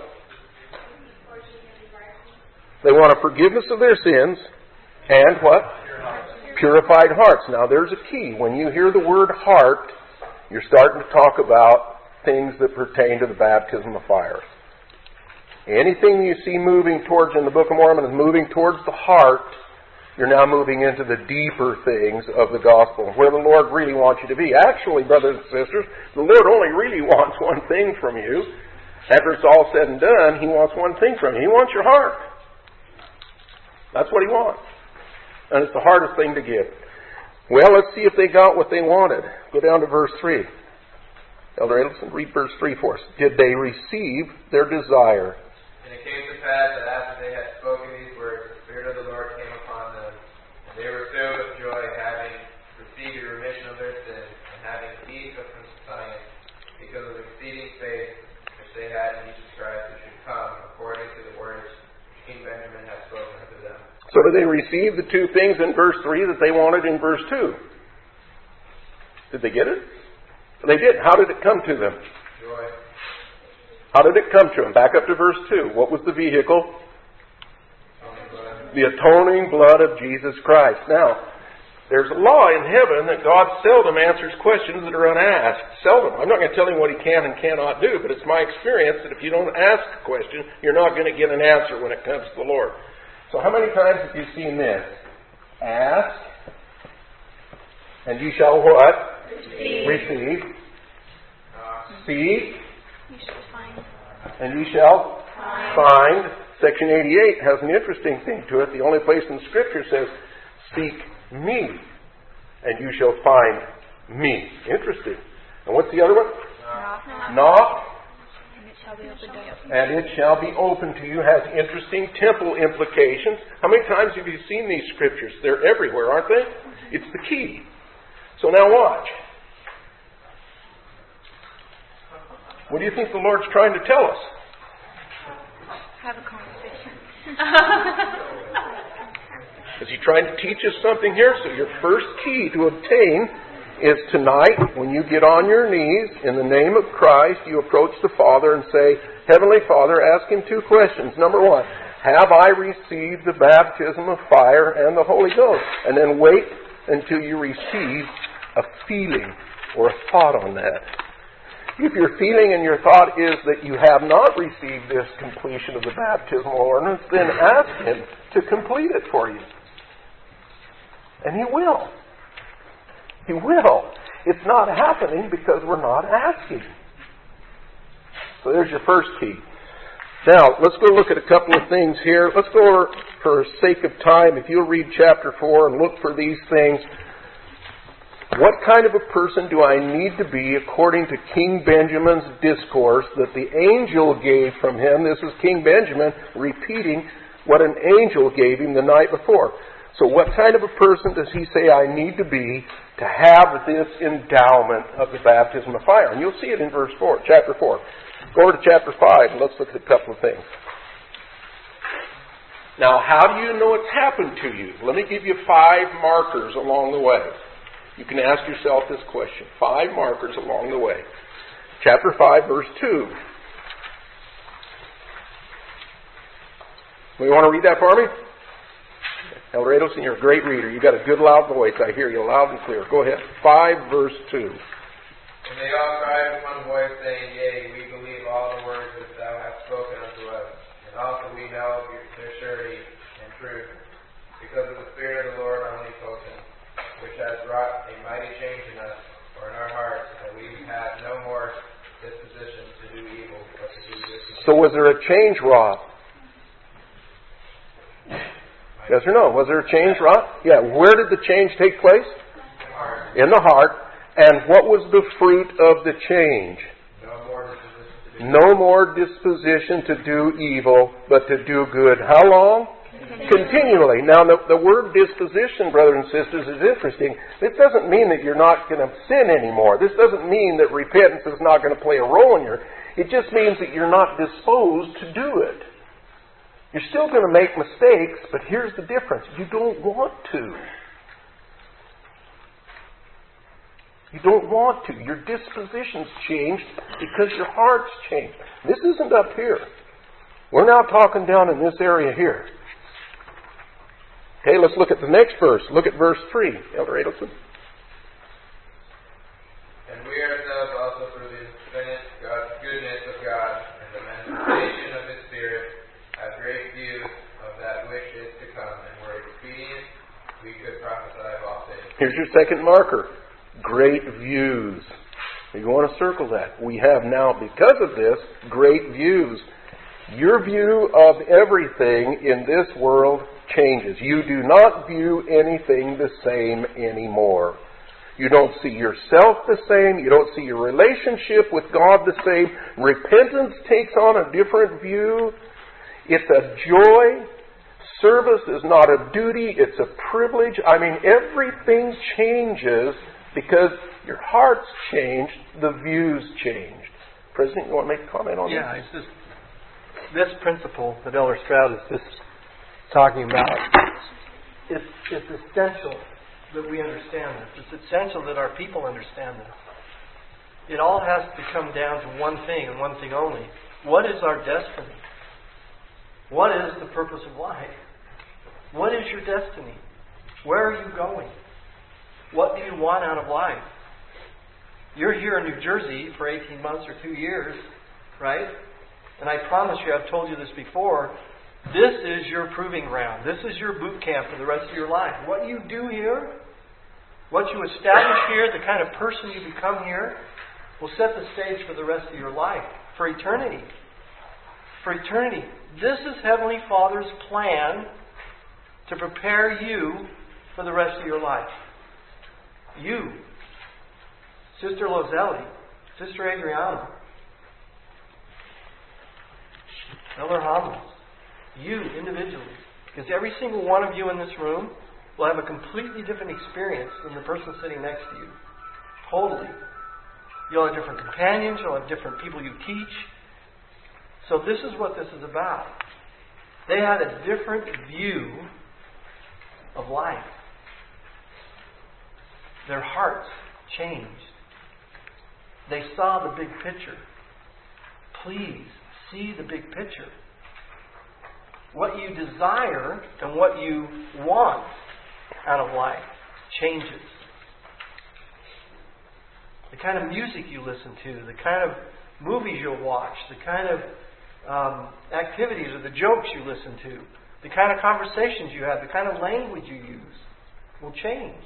They want a forgiveness of their sins and what? Purified hearts. Now there's a key. When you hear the word heart, you're starting to talk about things that pertain to the baptism of fire. Anything you see moving towards in the Book of Mormon is moving towards the heart. You're now moving into the deeper things of the gospel, where the Lord really wants you to be. Actually, brothers and sisters, the Lord only really wants one thing from you. After it's all said and done, He wants one thing from you. He wants your heart. That's what He wants. And it's the hardest thing to give. Well, let's see if they got what they wanted. Go down to verse 3. Elder Adelson, read verse 3 for us. Did they receive their desire? And it came to pass that after they had spoken these words, the Spirit of the Lord came upon them, and they were filled with joy, having received a remission of their sins, and having peace from science, because of the exceeding faith which they had in Jesus Christ, who should come, according to the words which King Benjamin had spoken unto them. So did they receive the two things in verse 3 that they wanted in verse 2? Did they get it? They did. How did it come to them? Joy. How did it come to them? Back up to verse 2. What was the vehicle? The atoning blood of Jesus Christ. Now, there's a law in heaven that God seldom answers questions that are unasked. Seldom. I'm not going to tell Him what He can and cannot do, but it's my experience that if you don't ask a question, you're not going to get an answer when it comes to the Lord. So how many times have you seen this? Ask, and ye shall what? Receive. Seek, You shall find. and ye shall find. Section 88 has an interesting thing to it. The only place in Scripture says, seek me, and you shall find me. Interesting. And what's the other one? Knock. And it shall be open to you. Has interesting temple implications. How many times have you seen these Scriptures? They're everywhere, aren't they? It's the key. So now watch. What do you think the Lord's trying to tell us? Have a conversation. Is He trying to teach us something here? So your first key to obtain is tonight, when you get on your knees, in the name of Christ, you approach the Father and say, Heavenly Father, ask Him 2 questions. Number 1, have I received the baptism of fire and the Holy Ghost? And then wait until you receive a feeling or a thought on that. If your feeling and your thought is that you have not received this completion of the baptismal ordinance, then ask Him to complete it for you. And He will. He will. It's not happening because we're not asking. So there's your first key. Now, let's go look at a couple of things here. Let's go over, for sake of time, if you'll read chapter 4 and look for these things. What kind of a person do I need to be according to King Benjamin's discourse that the angel gave from him? This is King Benjamin repeating what an angel gave him the night before. So what kind of a person does he say I need to be to have this endowment of the baptism of fire? And you'll see it in verse 4, chapter 4. Go over to chapter 5 and let's look at a couple of things. Now, how do you know it's happened to you? Let me give you 5 markers along the way. You can ask yourself this question. 5 markers along the way. Chapter 5, verse 2. You want to read that for me? Elder Adelson, you're a great reader. You've got a good loud voice. I hear you loud and clear. Go ahead. 5, verse 2. And they all cried with one voice, saying, Yea, we believe all the words that thou hast spoken unto us. And also we know their surety and truth, because of the Spirit of the Lord omnipotent, which has wrought a mighty change in us, or in our hearts, that we have no more disposition to do evil, but to do good. So was there a change wrought? Yes or no? Was there a change wrought? Yeah. Where did the change take place? In the heart. And what was the fruit of the change? No more disposition to do evil, but to do good. How long? Continually. Now, the word disposition, brothers and sisters, is interesting. This doesn't mean that you're not going to sin anymore. This doesn't mean that repentance is not going to play a role in your... It just means that you're not disposed to do it. You're still going to make mistakes, but here's the difference. You don't want to. You don't want to. Your disposition's changed because your heart's changed. This isn't up here. We're now talking down in this area here. Okay, let's look at the next verse. Look at verse 3. Elder Adelson. And we ourselves also through the infinite goodness of God and the manifestation of His Spirit have great views of that which is to come, and were expedient, we could prophesy of all things. Here's your second marker. Great views. You want to circle that. We have now, because of this, great views. Your view of everything in this world changes. You do not view anything the same anymore. You don't see yourself the same. You don't see your relationship with God the same. Repentance takes on a different view. It's a joy. Service is not a duty. It's a privilege. I mean, everything changes because your heart's changed, the view's changed. President, you want to make a comment on that? this? Yeah, it's just this principle that Elder Stroud is just talking about. It's essential that we understand this. It's essential that our people understand this. It all has to come down to one thing and one thing only. What is our destiny? What is the purpose of life? What is your destiny? Where are you going? What do you want out of life? You're here in New Jersey for 18 months or 2 years, right? And I promise you, I've told you this before, this is your proving ground. This is your boot camp for the rest of your life. What you do here, what you establish here, the kind of person you become here, will set the stage for the rest of your life, for eternity. For eternity. This is Heavenly Father's plan to prepare you for the rest of your life. You, Sister Lozelli, Sister Adriana, Elder Homels, you individually, because every single one of you in this room will have a completely different experience than the person sitting next to you. Totally. You'll have different companions. You'll have different people you teach. So this is what this is about. They had a different view of life. Their hearts changed. They saw the big picture. Please see the big picture. What you desire and what you want out of life changes. The kind of music you listen to, the kind of movies you'll watch, the kind of activities or the jokes you listen to, the kind of conversations you have, the kind of language you use will change.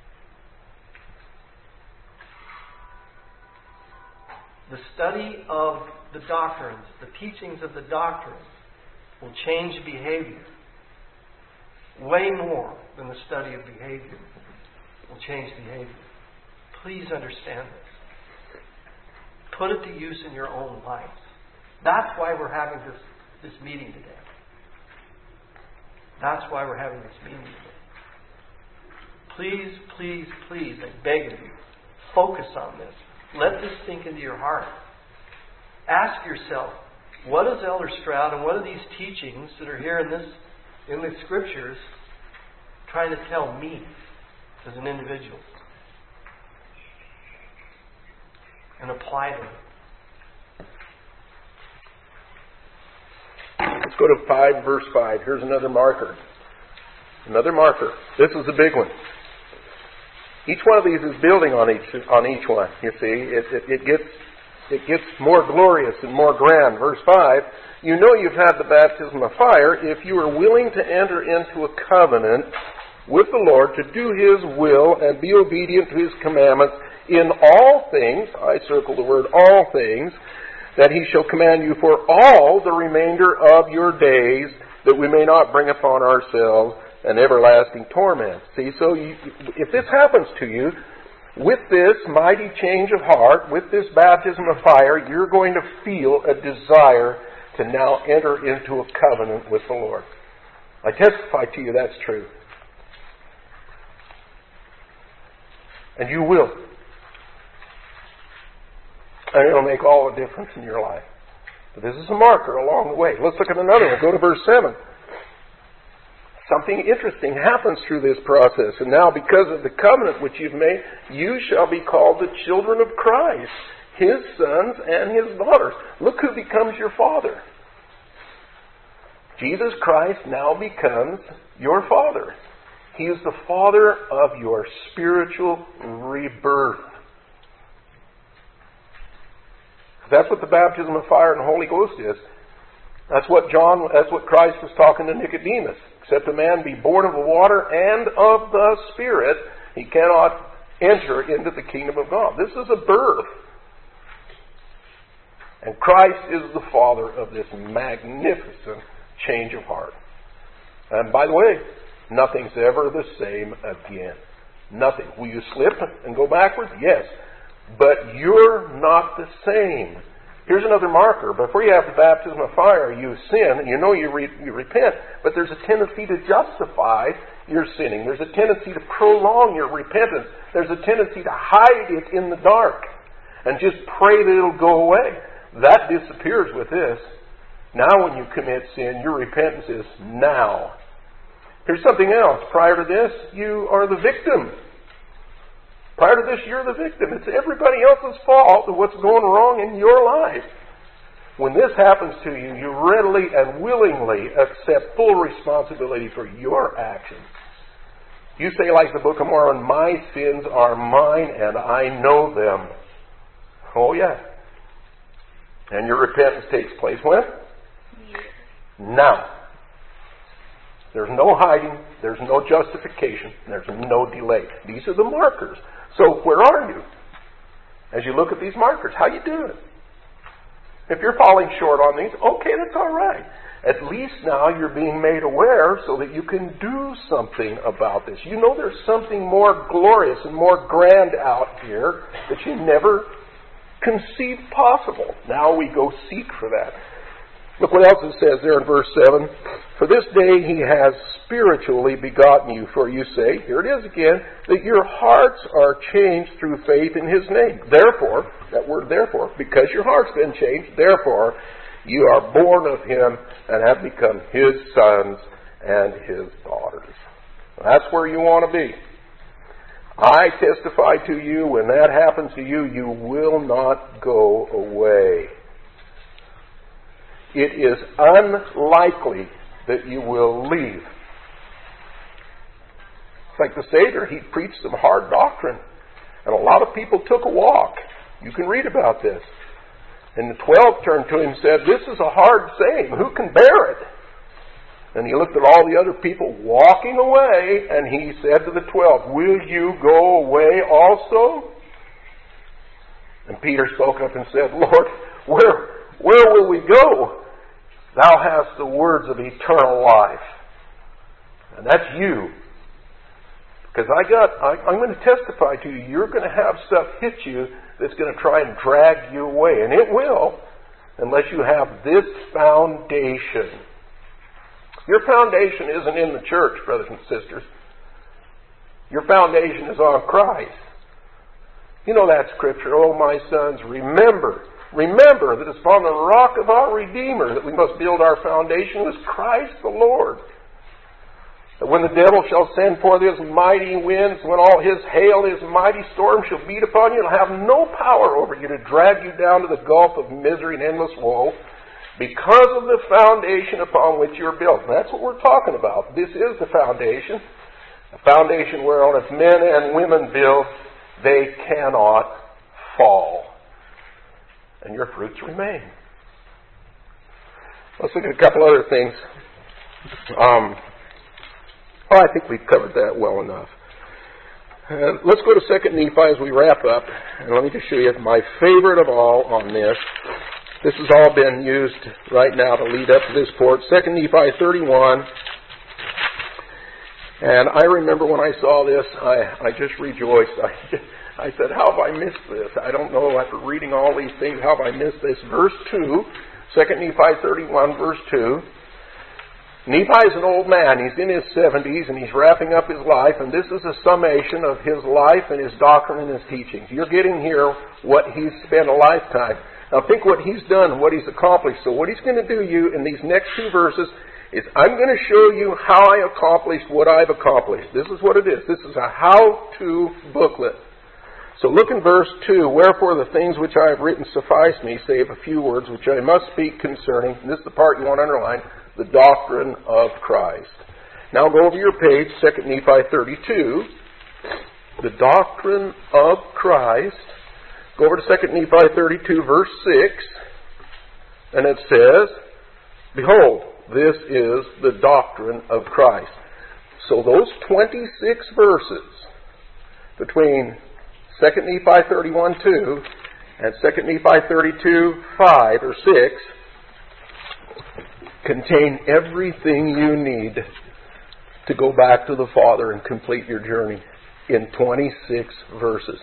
The study of the doctrines, the teachings of the doctrines will change behavior. Way more than the study of behavior will change behavior. Please understand this. Put it to use in your own life. That's why we're having this meeting today. That's why we're having this meeting today. Please, please, please, I beg of you, focus on this. Let this sink into your heart. Ask yourself, what is Elder Stroud and what are these teachings that are here in the Scriptures trying to tell me as an individual? And apply them. Let's go to 5, verse 5. Here's another marker. Another marker. This is a big one. Each one of these is building on each one. You see, it gets more glorious and more grand. Verse 5, you know you've had the baptism of fire if you are willing to enter into a covenant with the Lord to do His will and be obedient to His commandments in all things, I circle the word all things, that He shall command you for all the remainder of your days, that we may not bring upon ourselves an everlasting torment. See, so if this happens to you, with this mighty change of heart, with this baptism of fire, you're going to feel a desire to now enter into a covenant with the Lord. I testify to you that's true. And you will. And it'll make all the difference in your life. But this is a marker along the way. Let's look at another one. Go to verse 7. Something interesting happens through this process. And now, because of the covenant which you've made, you shall be called the children of Christ, His sons and His daughters. Look who becomes your father. Jesus Christ now becomes your father. He is the father of your spiritual rebirth. That's what the baptism of fire and the Holy Ghost is. That's what Christ was talking to Nicodemus. Except a man be born of the water and of the Spirit, he cannot enter into the kingdom of God. This is a birth. And Christ is the Father of this magnificent change of heart. And by the way, nothing's ever the same again. Nothing. Will you slip and go backwards? Yes. But you're not the same. Here's another marker. Before you have the baptism of fire, you sin, and you know you repent, but there's a tendency to justify your sinning. There's a tendency to prolong your repentance. There's a tendency to hide it in the dark and just pray that it'll go away. That disappears with this. Now when you commit sin, your repentance is now. Here's something else. Prior to this, you are the victim. Prior to this, you're the victim. It's everybody else's fault of what's going wrong in your life. When this happens to you, you readily and willingly accept full responsibility for your actions. You say, like the Book of Mormon, my sins are mine and I know them. Oh, yeah. And your repentance takes place when? Now. There's no hiding. There's no justification. There's no delay. These are the markers. So where are you? As you look at these markers, how you doing? If you're falling short on these, okay, that's all right. At least now you're being made aware so that you can do something about this. You know there's something more glorious and more grand out here that you never conceived possible. Now we go seek for that. Look what else it says there in verse 7. For this day he has spiritually begotten you, for you say, here it is again, that your hearts are changed through faith in his name. Therefore, that word therefore, because your heart's been changed, therefore you are born of him and have become his sons and his daughters. That's where you want to be. I testify to you, when that happens to you, you will not go away. It is unlikely that you will leave. It's like the Savior, he preached some hard doctrine, and a lot of people took a walk. You can read about this. And the 12 turned to him and said, this is a hard saying. Who can bear it? And he looked at all the other people walking away, and he said to the 12, will you go away also? And Peter spoke up and said, Lord, where will we go? Thou hast the words of eternal life. And that's you. Because I'm going to testify to you, you're going to have stuff hit you that's going to try and drag you away. And it will, unless you have this foundation. Your foundation isn't in the church, brothers and sisters. Your foundation is on Christ. You know that scripture, oh my sons, remember that it's upon the rock of our Redeemer that we must build our foundation, was Christ the Lord. That when the devil shall send forth his mighty winds, when all his hail, his mighty storm shall beat upon you, it'll have no power over you to drag you down to the gulf of misery and endless woe, because of the foundation upon which you're built. And that's what we're talking about. This is the foundation. A foundation whereon if men and women build, they cannot fall. And your fruits remain. Let's look at a couple other things. I think we've covered that well enough. Let's go to 2 Nephi as we wrap up. And let me just show you my favorite of all on this. This has all been used right now to lead up to this port. 2 Nephi 31. And I remember when I saw this, I just rejoiced. I said, how have I missed this? I don't know, after reading all these things, how have I missed this? Verse 2, 2 Nephi 31, verse 2. Nephi's an old man. He's in his 70s, and he's wrapping up his life, and this is a summation of his life and his doctrine and his teachings. You're getting here what he's spent a lifetime. Now think what he's done, what he's accomplished. So what he's going to do you in these next two verses is I'm going to show you how I accomplished what I've accomplished. This is what it is. This is a how-to booklet. So look in verse 2. Wherefore the things which I have written suffice me, save a few words which I must speak concerning, and this is the part you want to underline, the doctrine of Christ. Now go over your page, 2 Nephi 32. The doctrine of Christ. Go over to 2 Nephi 32, verse 6. And it says, behold, this is the doctrine of Christ. So those 26 verses between 2 Nephi 31:2 and 2 Nephi 32:5 or 6 contain everything you need to go back to the Father and complete your journey in 26 verses.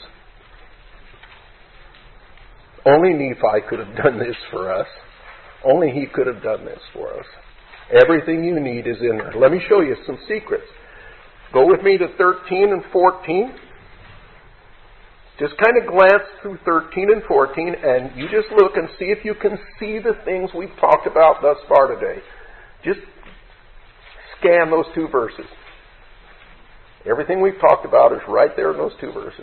Only Nephi could have done this for us. Only he could have done this for us. Everything you need is in there. Let me show you some secrets. Go with me to 13 and 14. Just kind of glance through 13 and 14, and you just look and see if you can see the things we've talked about thus far today. Just scan those two verses. Everything we've talked about is right there in those two verses.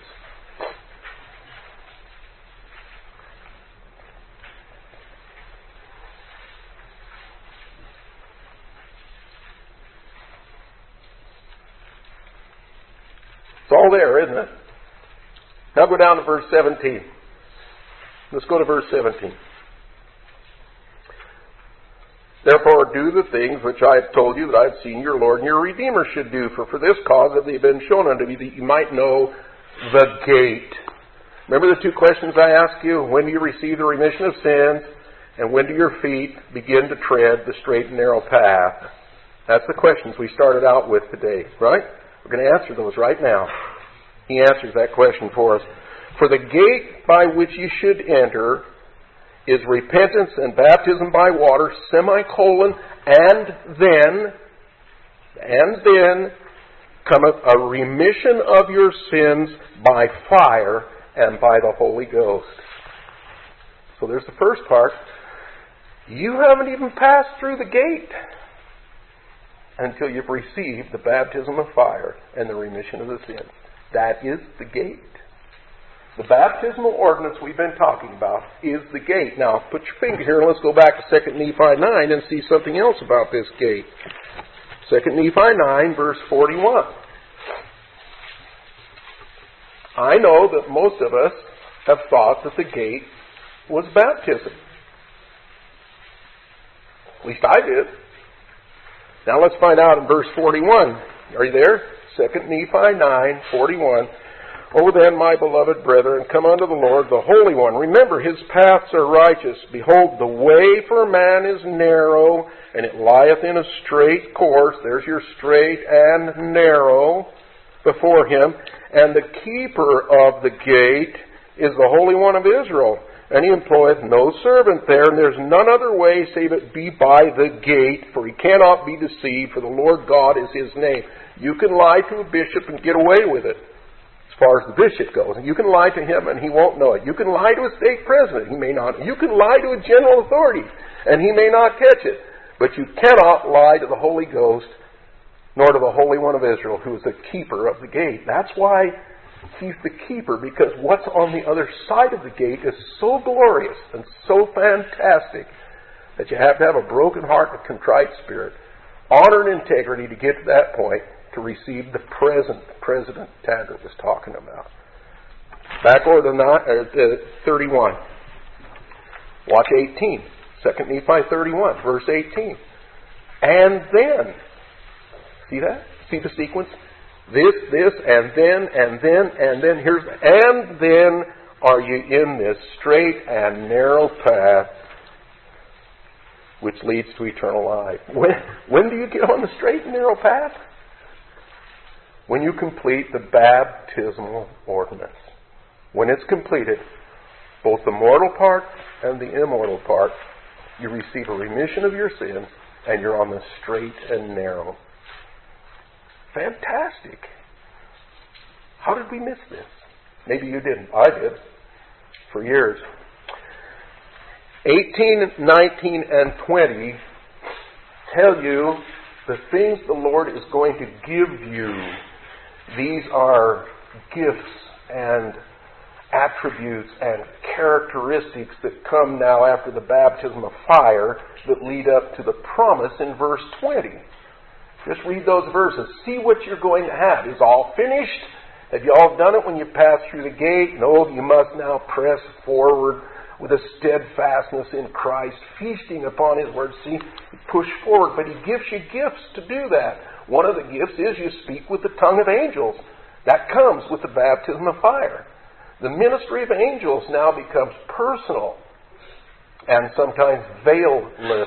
It's all there, isn't it? Now go down to verse 17. Let's go to verse 17. Therefore do the things which I have told you that I have seen your Lord and your Redeemer should do. For this cause have they been shown unto me, that you might know the gate. Remember the two questions I asked you? When do you receive the remission of sins? And when do your feet begin to tread the straight and narrow path? That's the questions we started out with today, right? We're going to answer those right now. He answers that question for us. For the gate by which you should enter is repentance and baptism by water, semicolon, and then cometh a remission of your sins by fire and by the Holy Ghost. So there's the first part. You haven't even passed through the gate until you've received the baptism of fire and the remission of the sins. That is the gate. The baptismal ordinance we've been talking about is the gate. Now, put your finger here and let's go back to 2 Nephi 9 and see something else about this gate. 2 Nephi 9, verse 41. I know that most of us have thought that the gate was baptism. At least I did. Now let's find out in verse 41. Are you there? 2 Nephi 9, 41. O then, my beloved brethren, come unto the Lord, the Holy One. Remember, His paths are righteous. Behold, the way for man is narrow, and it lieth in a straight course. There's your straight and narrow before Him. And the keeper of the gate is the Holy One of Israel. And He employeth no servant there, and there's none other way save it be by the gate, for he cannot be deceived, for the Lord God is His name. You can lie to a bishop and get away with it, as far as the bishop goes. And you can lie to him and he won't know it. You can lie to a stake president, he may not. You can lie to a general authority, and he may not catch it. But you cannot lie to the Holy Ghost, nor to the Holy One of Israel, who is the keeper of the gate. That's why He's the keeper, because what's on the other side of the gate is so glorious and so fantastic that you have to have a broken heart and a contrite spirit, honor and integrity to get to that point to receive the present President Taggart was talking about. Back over to 31. Watch 18. 2 Nephi 31, verse 18. And then, see that? See the sequence? This, and then, here's, and then are you in this straight and narrow path which leads to eternal life. When do you get on the straight and narrow path? When you complete the baptismal ordinance. When it's completed, both the mortal part and the immortal part, you receive a remission of your sins, and you're on the straight and narrow. Fantastic. How did we miss this? Maybe you didn't. I did. For years. 18, 19, and 20 tell you the things the Lord is going to give you. These are gifts and attributes and characteristics that come now after the baptism of fire that lead up to the promise in verse 20. Just read those verses. See what you're going to have. Is all finished? Have you all done it when you pass through the gate? No, you must now press forward with a steadfastness in Christ, feasting upon His Word. See, you push forward, but He gives you gifts to do that. One of the gifts is you speak with the tongue of angels. That comes with the baptism of fire. The ministry of angels now becomes personal and sometimes veilless.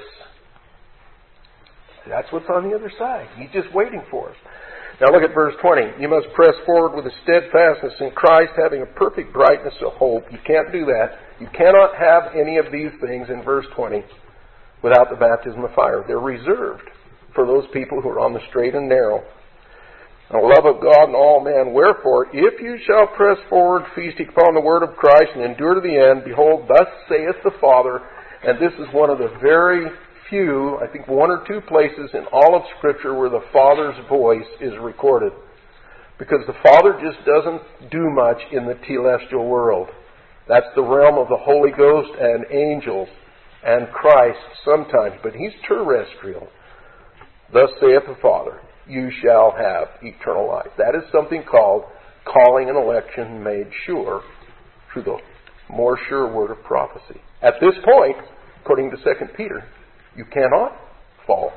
That's what's on the other side. He's just waiting for us. Now look at verse 20. You must press forward with a steadfastness in Christ, having a perfect brightness of hope. You can't do that. You cannot have any of these things in verse 20 without the baptism of fire. They're reserved for those people who are on the straight and narrow. And the love of God and all men. Wherefore, if you shall press forward, feasting upon the word of Christ, and endure to the end, behold, thus saith the Father. And this is one of the very few, I think one or two places in all of Scripture where the Father's voice is recorded. Because the Father just doesn't do much in the telestial world. That's the realm of the Holy Ghost and angels and Christ sometimes. But He's terrestrial. Thus saith the Father, you shall have eternal life. That is something called calling an election made sure through the more sure word of prophecy. At this point, according to 2 Peter, you cannot fall.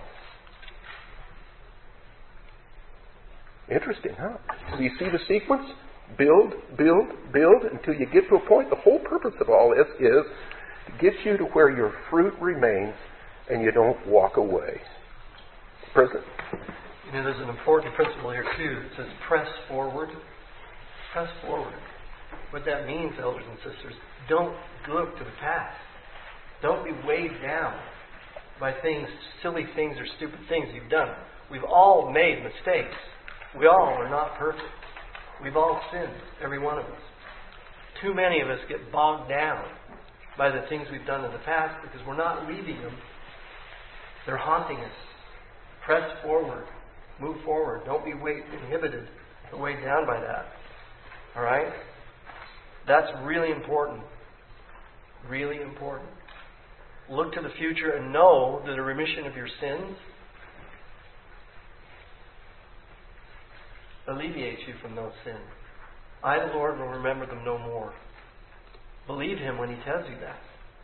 Interesting, huh? So you see the sequence? Build, until you get to a point. The whole purpose of all this is to get you to where your fruit remains and you don't walk away. President? You know, there's an important principle here, too. It says press forward. Press forward. What that means, elders and sisters, don't go up to the past. Don't be weighed down by things, silly things or stupid things you've done. We've all made mistakes. We all are not perfect. We've all sinned, every one of us. Too many of us get bogged down by the things we've done in the past because we're not leaving them. They're haunting us. Press forward. Move forward. Don't be inhibited or weighed down by that. All right? That's really important. Really important. Look to the future and know that a remission of your sins alleviates you from those sins. I, the Lord, will remember them no more. Believe Him when He tells you that.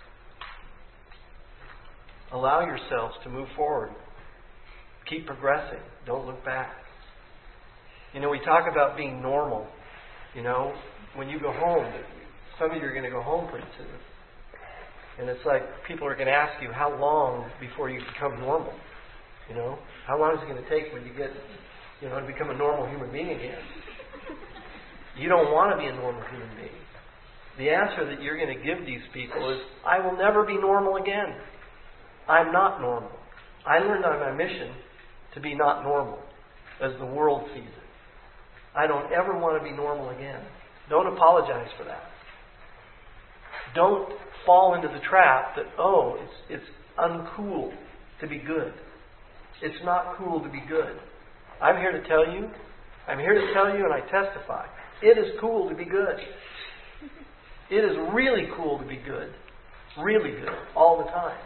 Allow yourselves to move forward. Keep progressing. Don't look back. You know, we talk about being normal. You know, when you go home, some of you are going to go home pretty soon. And it's like people are going to ask you how long before you become normal. You know, how long is it going to take when you get, to become a normal human being again? You don't want to be a normal human being. The answer that you're going to give these people is, I will never be normal again. I'm not normal. I learned on my mission to be not normal as the world sees it. I don't ever want to be normal again. Don't apologize for that. Don't fall into the trap that, it's uncool to be good. It's not cool to be good. I'm here to tell you, and I testify, it is cool to be good. It is really cool to be good. Really good. All the time.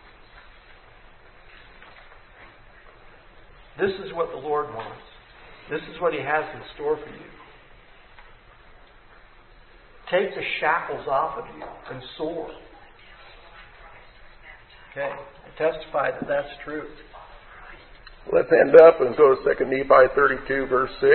This is what the Lord wants. This is what He has in store for you. Take the shackles off of you and soar. Okay? I testify that that's true. Let's end up and go to 2 Nephi 32, verse 6.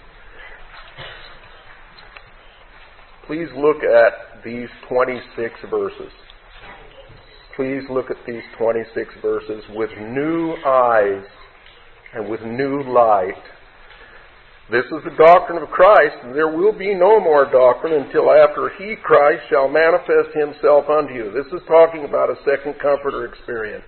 Please look at these 26 verses. Please look at these 26 verses with new eyes and with new light. This is the doctrine of Christ, and there will be no more doctrine until after He, Christ, shall manifest Himself unto you. This is talking about a second Comforter experience.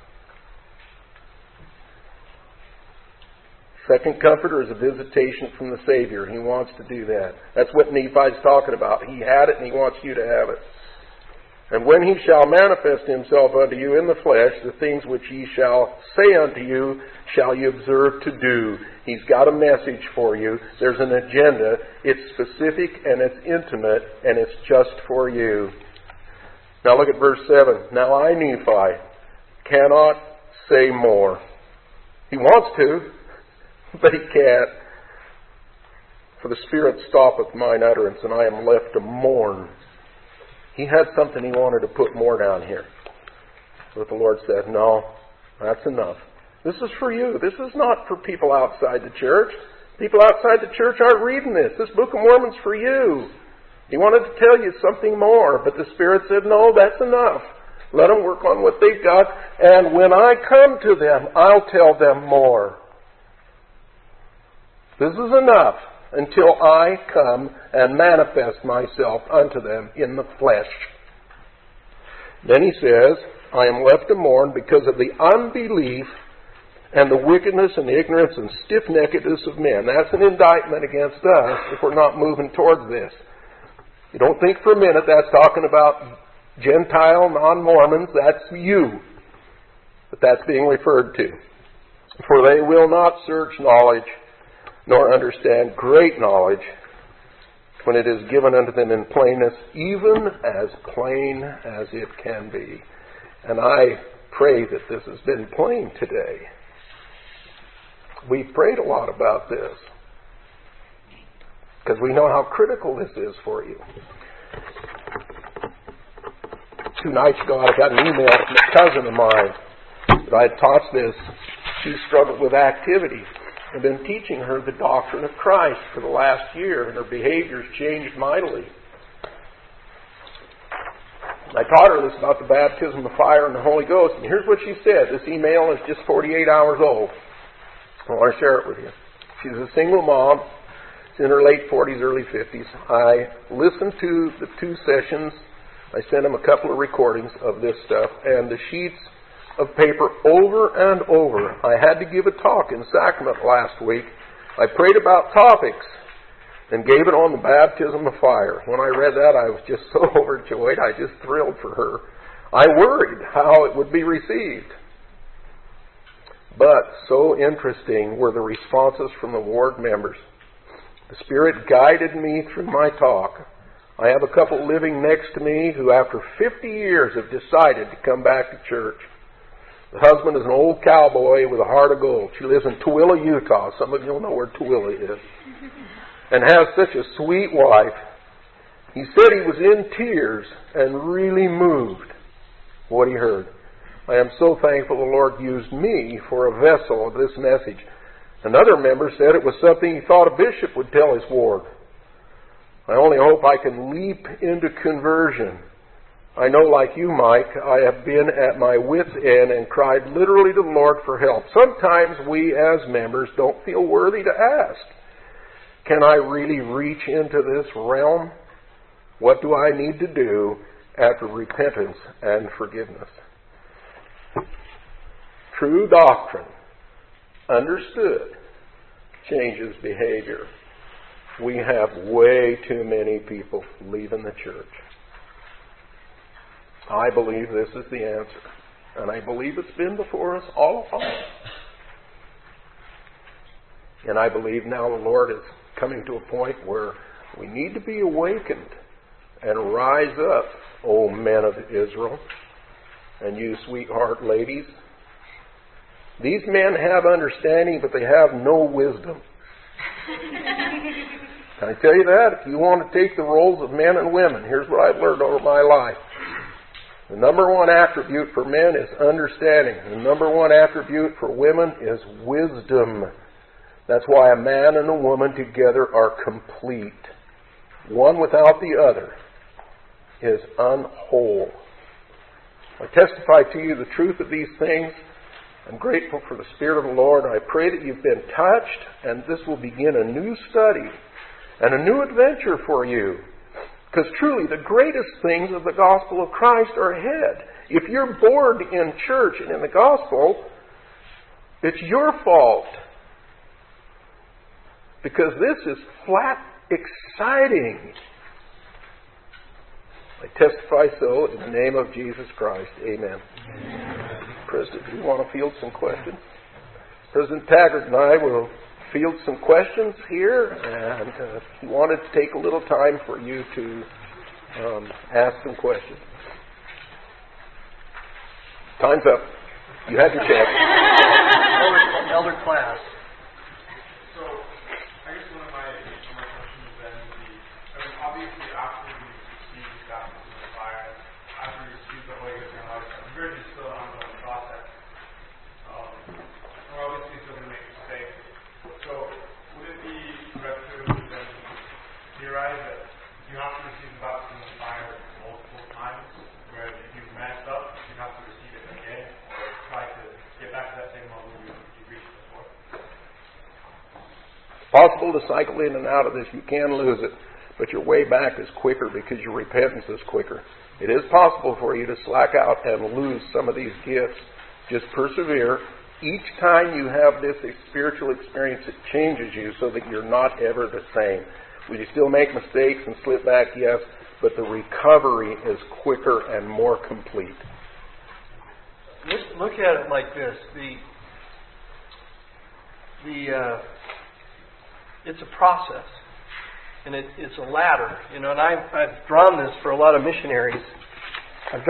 Second Comforter is a visitation from the Savior. He wants to do that. That's what Nephi's talking about. He had it and he wants you to have it. And when He shall manifest Himself unto you in the flesh, the things which He shall say unto you shall you observe to do. He's got a message for you. There's an agenda. It's specific and it's intimate and it's just for you. Now look at verse 7. Now I, Nephi, cannot say more. He wants to, but he can't. For the Spirit stoppeth mine utterance, and I am left to mourn. He had something he wanted to put more down here. But the Lord said, no, that's enough. This is for you. This is not for people outside the church. People outside the church aren't reading this. This Book of Mormon's for you. He wanted to tell you something more, but the Spirit said, no, that's enough. Let them work on what they've got, and when I come to them, I'll tell them more. This is enough until I come and manifest myself unto them in the flesh. Then he says, I am left to mourn because of the unbelief and the wickedness and ignorance and stiff-neckedness of men. That's an indictment against us if we're not moving towards this. You don't think for a minute that's talking about Gentile non-Mormons. That's you. But that's being referred to. For they will not search knowledge, nor understand great knowledge, when it is given unto them in plainness, even as plain as it can be. And I pray that this has been plain today. We've prayed a lot about this, because we know how critical this is for you. 2 nights ago, I got an email from a cousin of mine that I had taught this. She struggled with activity. I've been teaching her the doctrine of Christ for the last year, and her behavior's changed mightily. I taught her this about the baptism of fire and the Holy Ghost, and here's what she said. This email is just 48 hours old. I want to share it with you. She's a single mom. She's in her late 40s, early 50s. I listened to the 2 sessions I sent him a couple of recordings of this stuff, and the sheets of paper over and over. I had to give a talk in Sacrament last week. I prayed about topics and gave it on the baptism of fire. When I read that, I was just so overjoyed. I just thrilled for her. I worried how it would be received. But so interesting were the responses from the ward members. The Spirit guided me through my talk. I have a couple living next to me who after 50 years have decided to come back to church. The husband is an old cowboy with a heart of gold. She lives in Tooele, Utah. Some of you will know where Tooele is. And has such a sweet wife. He said he was in tears and really moved what he heard. I am so thankful the Lord used me for a vessel of this message. Another member said it was something he thought a bishop would tell his ward. I only hope I can leap into conversion. I know, like you, Mike, I have been at my wit's end and cried literally to the Lord for help. Sometimes we as members don't feel worthy to ask. Can I really reach into this realm? What do I need to do after repentance and forgiveness? True doctrine, understood, changes behavior. We have way too many people leaving the church. I believe this is the answer. And I believe it's been before us all along. And I believe now the Lord is coming to a point where we need to be awakened and rise up, O men of Israel, and you sweetheart ladies. These men have understanding, but they have no wisdom. Can I tell you that? If you want to take the roles of men and women, here's what I've learned over my life. The number one attribute for men is understanding. The number one attribute for women is wisdom. That's why a man and a woman together are complete. One without the other is unwhole. I testify to you the truth of these things. I'm grateful for the Spirit of the Lord. I pray that you've been touched, and this will begin a new study and a new adventure for you. Because truly, the greatest things of the gospel of Christ are ahead. If you're bored in church and in the gospel, it's your fault. Because this is flat exciting. I testify so in the name of Jesus Christ. Amen. President, do you want to field some questions? President Taggart and I will field some questions here, and he wanted to take a little time for you to ask some questions. Time's up. You had your chance. Elder class. So, I guess one of my questions then would be, obviously after you receive the baptism of fire, after you receive the Holy Ghost in your life, conversion is still an ongoing process. We're obviously still going to make mistakes. So, would it be correct to then theorize that you have to receive the baptism of fire multiple times, where if you've messed up, you have to receive it again, or try to get back to that same level you reached before? It's possible to cycle in and out of this. You can lose it, but your way back is quicker because your repentance is quicker. It is possible for you to slack out and lose some of these gifts. Just persevere. Each time you have this spiritual experience, it changes you so that you're not ever the same. Will you still make mistakes and slip back? Yes, but the recovery is quicker and more complete. Look at it like this. It's a process, and it's a ladder. And I've drawn this for a lot of missionaries. And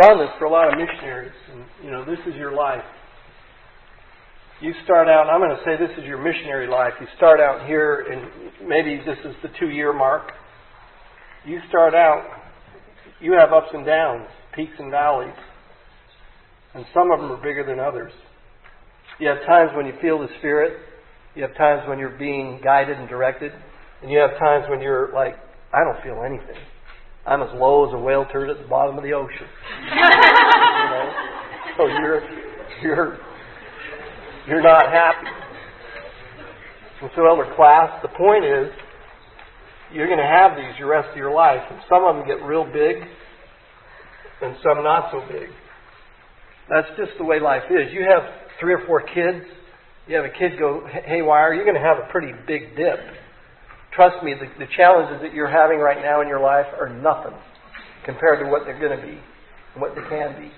this is your life. You start out, I'm going to say this is your missionary life. You start out here, and maybe this is the 2-year mark. You start out, you have ups and downs, peaks and valleys. And some of them are bigger than others. You have times when you feel the Spirit. You have times when you're being guided and directed. And you have times when you're like, I don't feel anything. I'm as low as a whale turd at the bottom of the ocean. So you're not happy. And so, elder class, the point is, you're going to have these the rest of your life. And some of them get real big, and some not so big. That's just the way life is. You have 3 or 4 kids, you have a kid go haywire, you're going to have a pretty big dip. Trust me, the challenges that you're having right now in your life are nothing compared to what they're going to be and what they can be.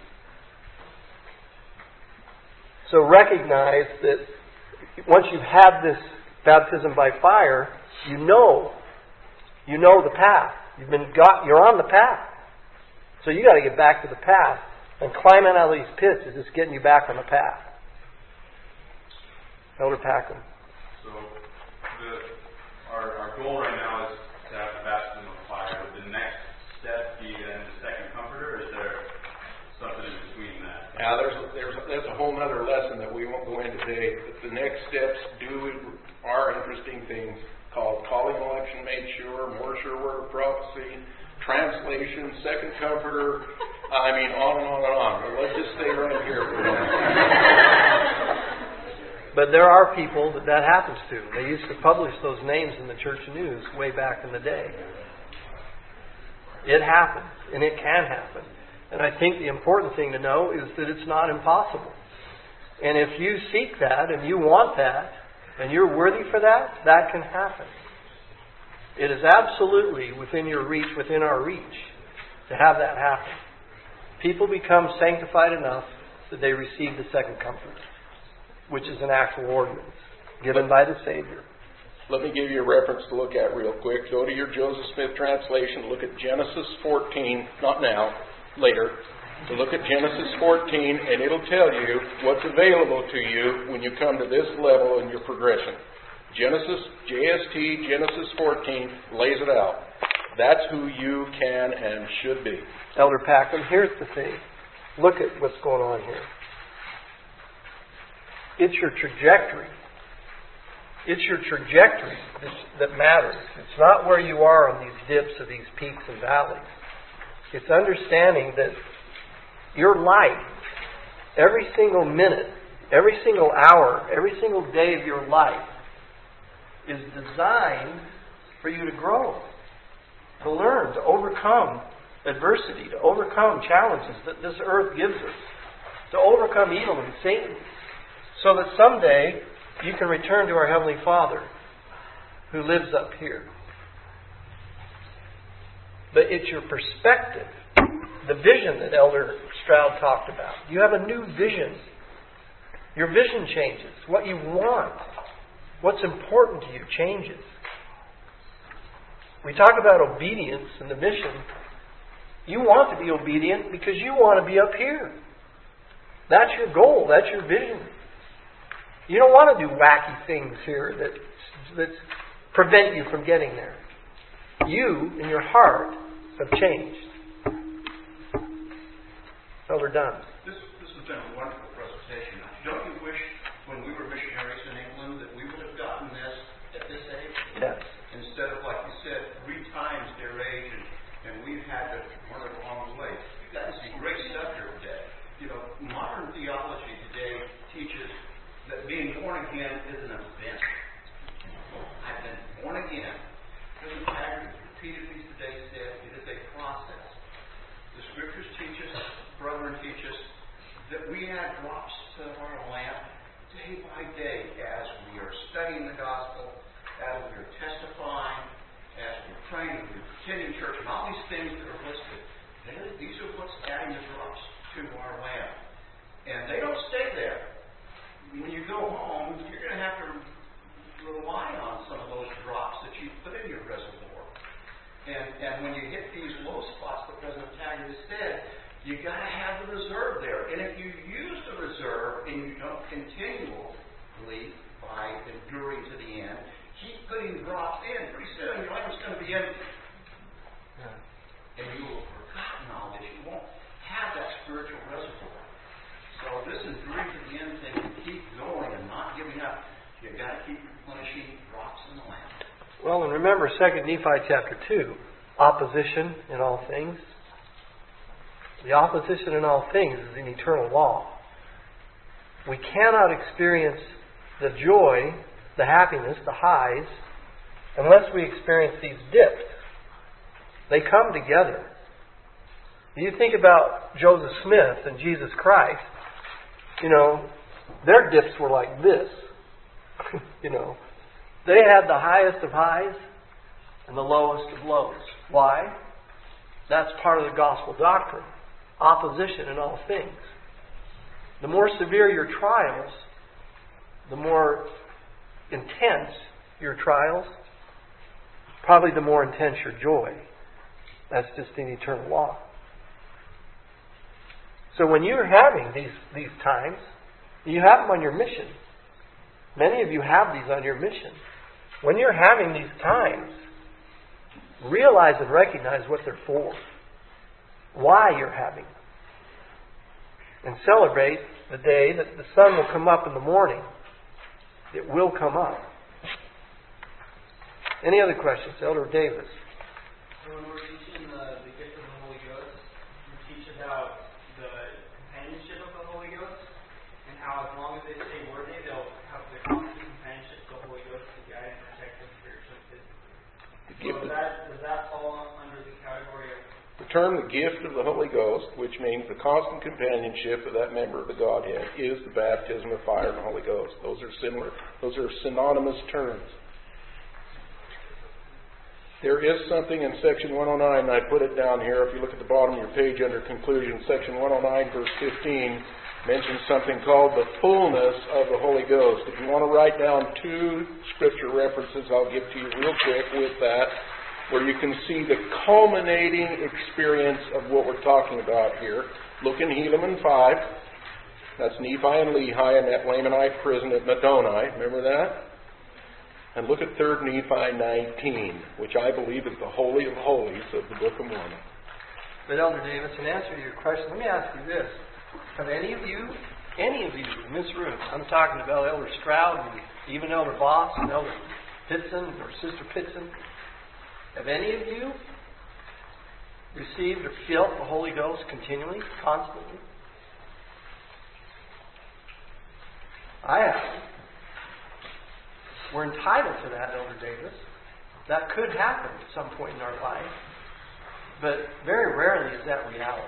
So recognize that once you've had this baptism by fire, you know the path. You're on the path. So you got to get back to the path. And climbing out of these pits is just getting you back on the path. Elder Packham. So our goal right now is to have the baptism of fire. Would the next step be then the second comforter, or is there something in between that? Now, there's a whole other lesson that we won't go into today. But the next steps are interesting things called calling, election, made sure, more sure word of prophecy, translation, second comforter. I mean, on and on and on. But let's just stay right here for a minute. But there are people that happens to. They used to publish those names in the church news way back in the day. It happens, and it can happen. And I think the important thing to know is that it's not impossible. And if you seek that, and you want that, and you're worthy for that, that can happen. It is absolutely within your reach, within our reach, to have that happen. People become sanctified enough that they receive the second comfort, which is an actual ordinance given by the Savior. Let me give you a reference to look at real quick. Go to your Joseph Smith translation. Look at Genesis 14, not now, later. So look at Genesis 14, and it'll tell you what's available to you when you come to this level in your progression. JST, Genesis 14 lays it out. That's who you can and should be. Elder Packham, here's the thing. Look at what's going on here. It's your trajectory. It's your trajectory that matters. It's not where you are on these dips of these peaks and valleys. It's understanding that your life, every single minute, every single hour, every single day of your life is designed for you to grow, to learn, to overcome adversity, to overcome challenges that this earth gives us, to overcome evil and Satan, so that someday you can return to our Heavenly Father who lives up here. But it's your perspective, the vision that Elder Stroud talked about. You have a new vision. Your vision changes. What you want, what's important to you changes. We talk about obedience in the mission. You want to be obedient because you want to be up here. That's your goal. That's your vision. You don't want to do wacky things here that prevent you from getting there. You, in your heart, have changed. So we're done. This has been a wonderful presentation. Don't you wish, when we were missionaries in England, that we would have gotten this at this age? Yes. Instead of, like you said, 3 times their age, and we've had to learn it along the way. You've gotten some great stuff here today. Modern theology today teaches that being born again is an event. I've been born again. President Taggart repeatedly today said it is a process. The Scriptures teach us, brethren teach us, that we add drops to our lamp day by day as we are studying the gospel, as we are testifying, as we're praying, as we're attending church, and all these things that are listed. These are what's adding the drops to our lamp. And they don't stay there. When you go home, you're going to have to rely on some of those drops that you put in your reservoir. And when you hit these low spots that President Taggart has said, you got to have the reserve there. And if you use the reserve and you don't continually, by enduring to the end, keep putting drops in, pretty soon your life is going to be empty. And you will have forgotten all this. You won't have that spiritual reservoir. So this enduring to the end thing, and keep going and not giving up. You've got to keep replenishing drops in the lamp. Well, and remember 2 Nephi chapter 2, opposition in all things. The opposition in all things is an eternal law. We cannot experience the joy, the happiness, the highs, unless we experience these dips. They come together. You think about Joseph Smith and Jesus Christ, their dips were like this. They had the highest of highs and the lowest of lows. Why? That's part of the gospel doctrine. Opposition in all things. The more severe your trials, the more intense your trials, probably the more intense your joy. That's just an eternal law. So when you're having these times, you have them on your mission. Many of you have these on your mission. When you're having these times, realize and recognize what they're for. Why you're having them. And celebrate the day that the sun will come up in the morning. It will come up. Any other questions? Elder Davis. So when we're teaching the gift of the Holy Ghost, we teach about the companionship of the Holy Ghost and how as long as they stay worthy, they'll have the constant companionship of the Holy Ghost to guide and protect them spiritually. So does that fall under the category of... The term the gift of the Holy Ghost, which means the constant companionship of that member of the Godhead, is the baptism of fire and the Holy Ghost. Those are synonymous terms. There is something in section 109, and I put it down here. If you look at the bottom of your page under conclusion, section 109, verse 15, mentions something called the fullness of the Holy Ghost. If you want to write down 2 scripture references, I'll give to you real quick with that, where you can see the culminating experience of what we're talking about here. Look in Helaman 5. That's Nephi and Lehi in that Lamanite prison at Madoni. Remember that? And look at 3 Nephi 19, which I believe is the Holy of Holies of the Book of Mormon. But Elder Davis, in answer to your question, let me ask you this. Have any of you in this room, I'm talking about Elder Stroud and even Elder Voss and Elder Pitson or Sister Pitson, have any of you received or felt the Holy Ghost continually, constantly? I have. We're entitled to that, Elder Davis. That could happen at some point in our life. But very rarely is that reality.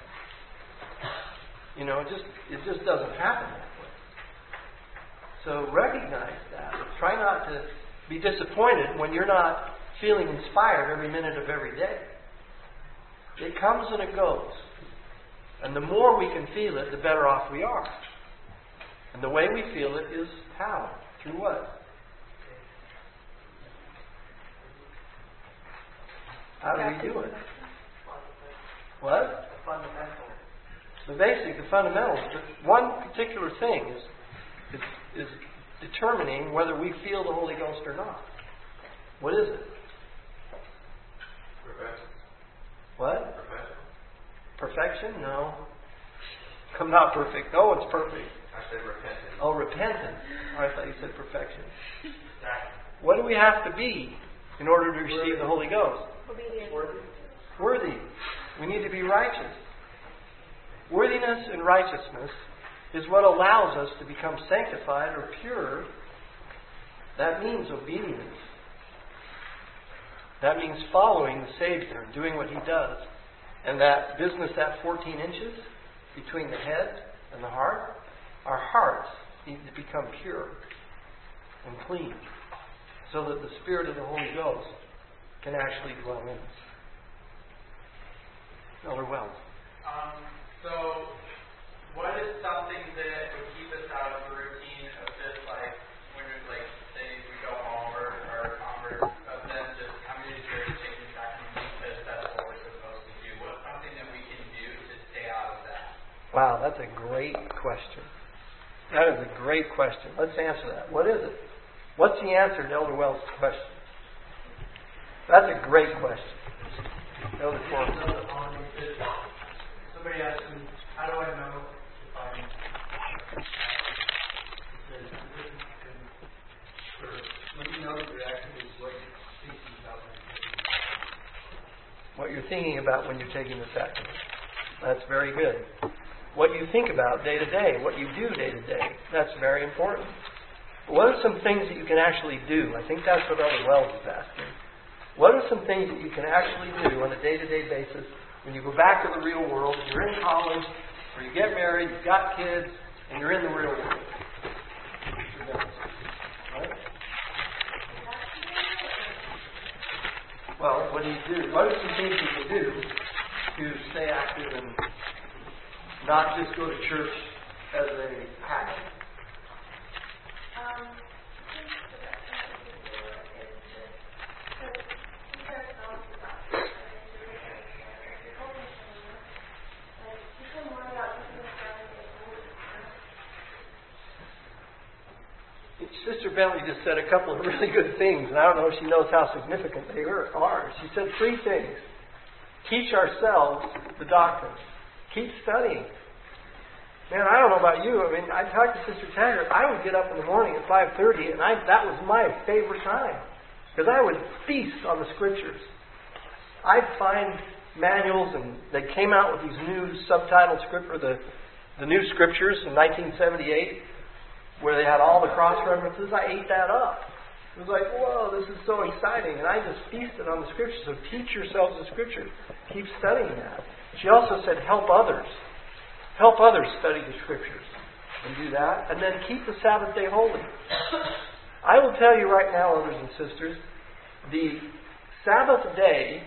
It just doesn't happen that way. So recognize that. Try not to be disappointed when you're not feeling inspired every minute of every day. It comes and it goes. And the more we can feel it, the better off we are. And the way we feel it is how? Through what? How do we do it? What? The basic, the fundamentals. But one particular thing is determining whether we feel the Holy Ghost or not. What is it? Perfection. What? Perfection? No. I'm not perfect. No one's perfect. I said repentance. Oh, repentance. Oh, I thought you said perfection. What do we have to be in order to receive the Holy Ghost? Obedient. Worthy. We need to be righteous. Worthiness and righteousness is what allows us to become sanctified or pure. That means obedience. That means following the Savior and doing what He does. And that business, that 14 inches between the head and the heart, our hearts need to become pure and clean so that the Spirit of the Holy Ghost can actually dwell in us. Elder Wells. So, what is something that would keep us out of the routine of just like, when we say we go home or convert, of them just coming to church, taking the sacrament because that's what we're supposed to do? What's something that we can do to stay out of that? Wow, that's a great question. That is a great question. Let's answer that. What is it? What's the answer to Elder Wells' question? That's a great question. Elder Forrest. Somebody asked me, how do I know if I'm... When you know that you're actually what you're thinking about. What you're thinking about when you're taking the sacrament. That's very good. What you think about day to day, what you do day to day, that's very important. But what are some things that you can actually do? I think that's what Elder Wells is asking. What are some things that you can actually do on a day-to-day basis when you go back to the real world, you're in college, or you get married, you've got kids, and you're in the real world. Right? Well, what do you do? What are some things you can do to stay active and not just go to church as a habit? Sister Bentley just said a couple of really good things, and I don't know if she knows how significant they are. She said 3 things. Teach ourselves the doctrine. Keep studying. Man, I don't know about you. I mean, I talked to Sister Taggart. I would get up in the morning at 5:30, and that was my favorite time. Because I would feast on the Scriptures. I'd find manuals, and they came out with these new subtitled scriptures, the new Scriptures in 1978, where they had all the cross-references. I ate that up. It was like, whoa, this is so exciting. And I just feasted on the Scriptures. So teach yourselves the Scripture. Keep studying that. She also said, help others. Help others study the Scriptures. And do that. And then keep the Sabbath day holy. I will tell you right now, brothers and sisters, the Sabbath day,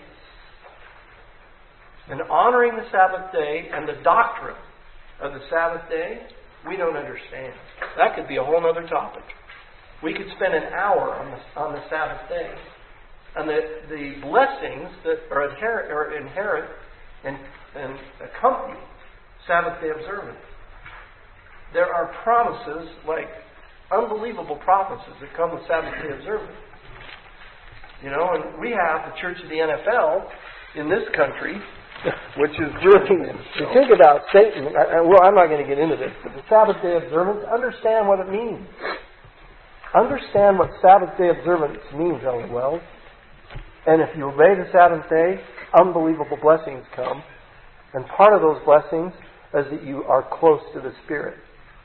and honoring the Sabbath day, and the doctrine of the Sabbath day, we don't understand. That could be a whole other topic. We could spend an hour on the Sabbath day. And the blessings that are inherent and accompany Sabbath day observance. There are promises, like unbelievable promises that come with Sabbath day observance. You know, and we have the Church of the NFL in this country, which is really, you think about Satan, well, I'm not going to get into this, but the Sabbath day observance, understand what it means. Understand what Sabbath day observance means, Elder Wells. And if you obey the Sabbath day, unbelievable blessings come. And part of those blessings is that you are close to the Spirit.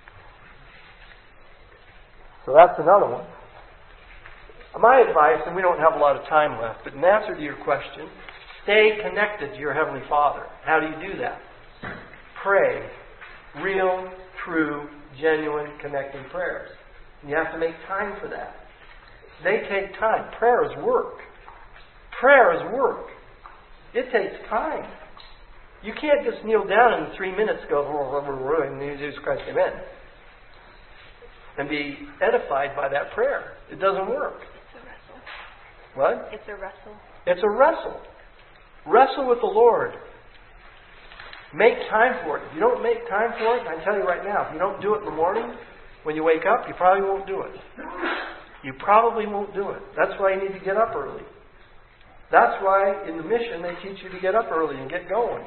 So that's another one. My advice, and we don't have a lot of time left, but in answer to your question, stay connected to your Heavenly Father. How do you do that? Pray. Real, true, genuine, connecting prayers. And you have to make time for that. They take time. Prayer is work. Prayer is work. It takes time. You can't just kneel down and in 3 minutes go, in Jesus Christ, amen, and be edified by that prayer. It doesn't work. It's a wrestle. What? It's a wrestle. It's a wrestle. Wrestle with the Lord. Make time for it. If you don't make time for it, I tell you right now, if you don't do it in the morning, when you wake up, you probably won't do it. You probably won't do it. That's why you need to get up early. That's why in the mission they teach you to get up early and get going.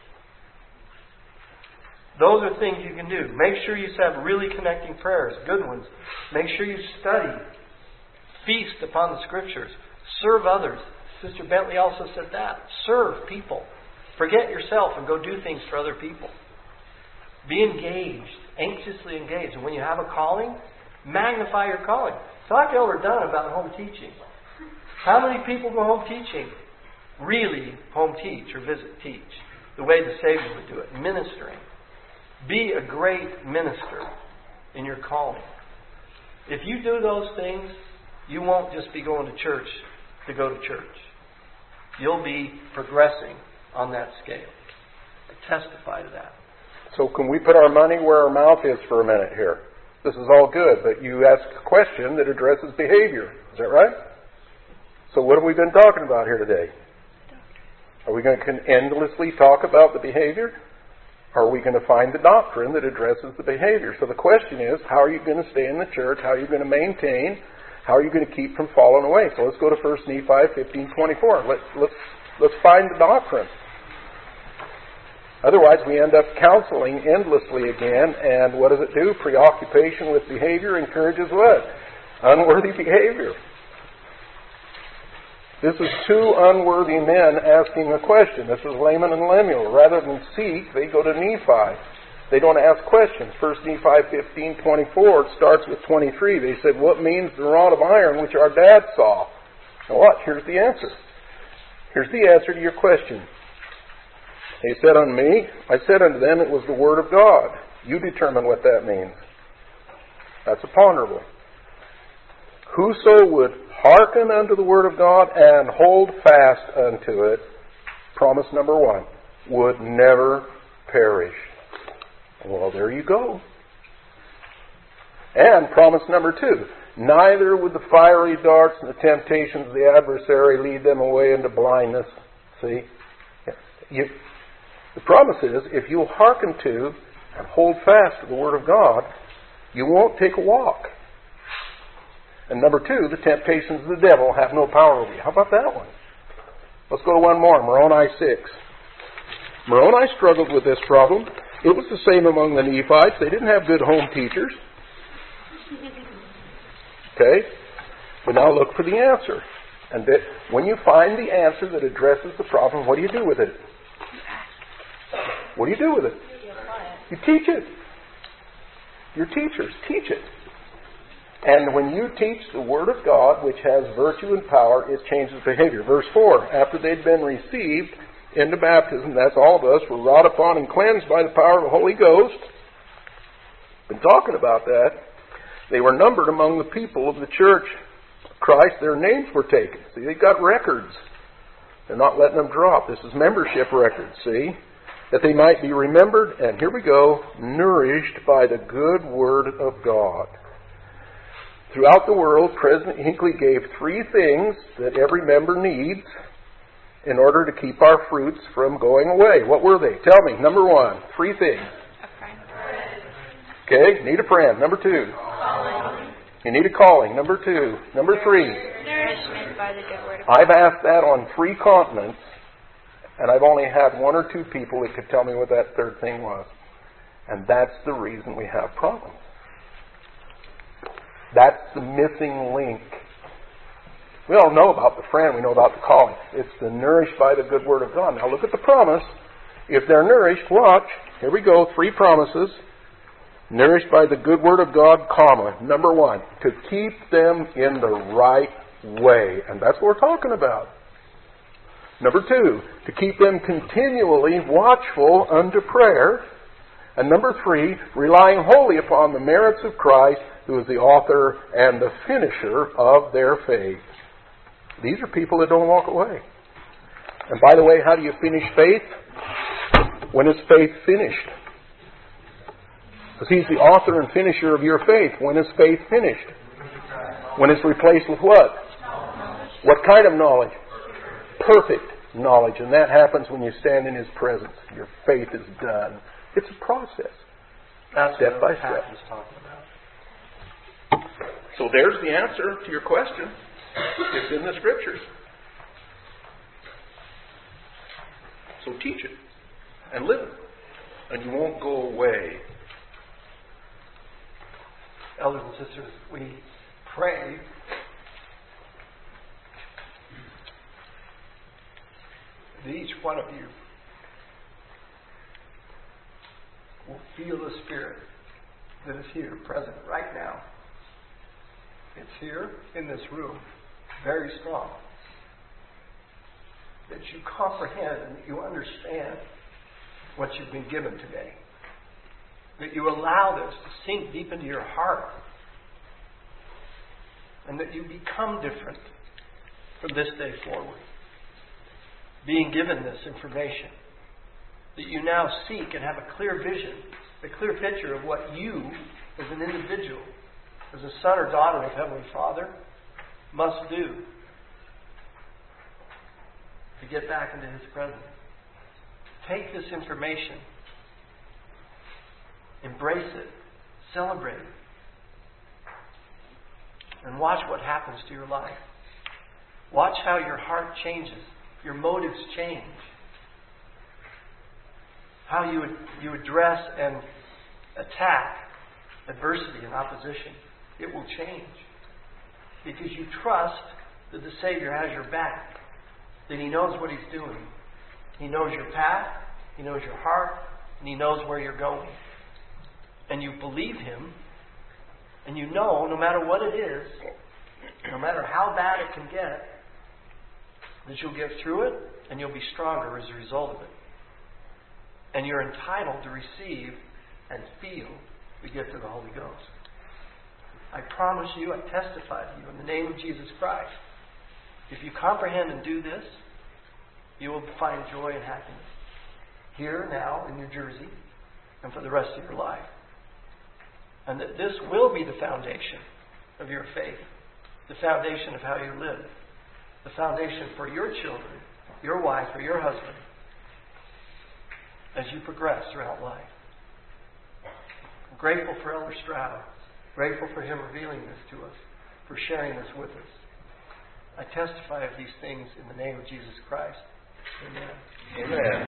Those are things you can do. Make sure you have really connecting prayers, good ones. Make sure you study. Feast upon the Scriptures. Serve others. Sister Bentley also said that. Serve people. Forget yourself and go do things for other people. Be engaged. Anxiously engaged. And when you have a calling, magnify your calling. Talk to Elder Dunn about home teaching. How many people go home teaching? Really home teach or visit teach. The way the Savior would do it. Ministering. Be a great minister in your calling. If you do those things, you won't just be going to church to go to church. You'll be progressing on that scale. I testify to that. So can we put our money where our mouth is for a minute here? This is all good, but you ask a question that addresses behavior. Is that right? So what have we been talking about here today? Are we going to endlessly talk about the behavior? Or are we going to find the doctrine that addresses the behavior? So the question is, how are you going to stay in the church? How are you going to maintain? How are you going to keep from falling away? So let's go to 1 Nephi 15:24. Let's find the doctrine. Otherwise, we end up counseling endlessly again. And what does it do? Preoccupation with behavior encourages what? Unworthy behavior. This is two unworthy men asking a question. This is Laman and Lemuel. Rather than seek, they go to Nephi. They don't ask questions. 1 Nephi 15:24 starts with 23. They said, what means the rod of iron which our dad saw? Now what? Here's the answer. Here's the answer to your question. He said unto me, I said unto them, it was the word of God. You determine what that means. That's a ponderable. Whoso would hearken unto the word of God and hold fast unto it, promise number 1, would never perish. Well, there you go. And promise number 2, neither would the fiery darts and the temptations of the adversary lead them away into blindness. See? The promise is, if you'll hearken to and hold fast to the Word of God, you won't take a walk. And number 2, the temptations of the devil have no power over you. How about that one? Let's go to one more, Moroni 6. Moroni struggled with this problem. It was the same among the Nephites. They didn't have good home teachers. Okay? But now look for the answer. And when you find the answer that addresses the problem, what do you do with it? What do you do with it? You teach it. Your teachers teach it. And when you teach the Word of God, which has virtue and power, it changes behavior. Verse 4, after they'd been received into baptism, that's all of us, were wrought upon and cleansed by the power of the Holy Ghost. Been talking about that. They were numbered among the people of the church of Christ. Their names were taken. See, they got records. They're not letting them drop. This is membership records, see? That they might be remembered, and here we go, nourished by the good Word of God. Throughout the world, President Hinckley gave 3 things that every member needs in order to keep our fruits from going away. What were they? Tell me. Number 1, 3 things. A friend. Okay, need a friend. Number 2. Calling. You need a calling. Number 2. Number 3. Nourishment by the good word of God. I've asked that on 3 continents, and I've only had 1 or 2 people that could tell me what that 3rd thing was. And that's the reason we have problems. That's the missing link. We all know about the friend. We know about the calling. It's the nourished by the good Word of God. Now look at the promise. If they're nourished, watch. Here we go. 3 promises. Nourished by the good Word of God, comma. Number 1, to keep them in the right way. And that's what we're talking about. Number 2, to keep them continually watchful unto prayer. And number 3, relying wholly upon the merits of Christ, who is the author and the finisher of their faith. These are people that don't walk away. And by the way, how do you finish faith? When is faith finished? Because He's the author and finisher of your faith. When is faith finished? When it's replaced with what? What kind of knowledge? Perfect knowledge. And that happens when you stand in His presence. Your faith is done. It's a process. That's step by what step. Pat was talking about. So there's the answer to your question. It's in the Scriptures. So teach it and live it, and you won't go away. Elders and sisters, we pray that each one of you will feel the Spirit that is here, present right now. It's here in this room, very strong. That you comprehend and that you understand what you've been given today. That you allow this to sink deep into your heart. And that you become different from this day forward. Being given this information. That you now seek and have a clear vision, a clear picture of what you, as an individual, as a son or daughter of Heavenly Father, must do to get back into His presence. Take this information, embrace it, celebrate it, and watch what happens to your life. Watch how your heart changes, your motives change, how you address and attack adversity and opposition. It will change. Because you trust that the Savior has your back. That He knows what He's doing. He knows your path. He knows your heart. And He knows where you're going. And you believe Him. And you know, no matter what it is, no matter how bad it can get, that you'll get through it and you'll be stronger as a result of it. And you're entitled to receive and feel the gift of the Holy Ghost. I promise you, I testify to you in the name of Jesus Christ. If you comprehend and do this, you will find joy and happiness here, now, in New Jersey, and for the rest of your life. And that this will be the foundation of your faith, the foundation of how you live, the foundation for your children, your wife, or your husband as you progress throughout life. I'm grateful for Elder Stroud, grateful for him revealing this to us, for sharing this with us. I testify of these things in the name of Jesus Christ. Amen. Amen.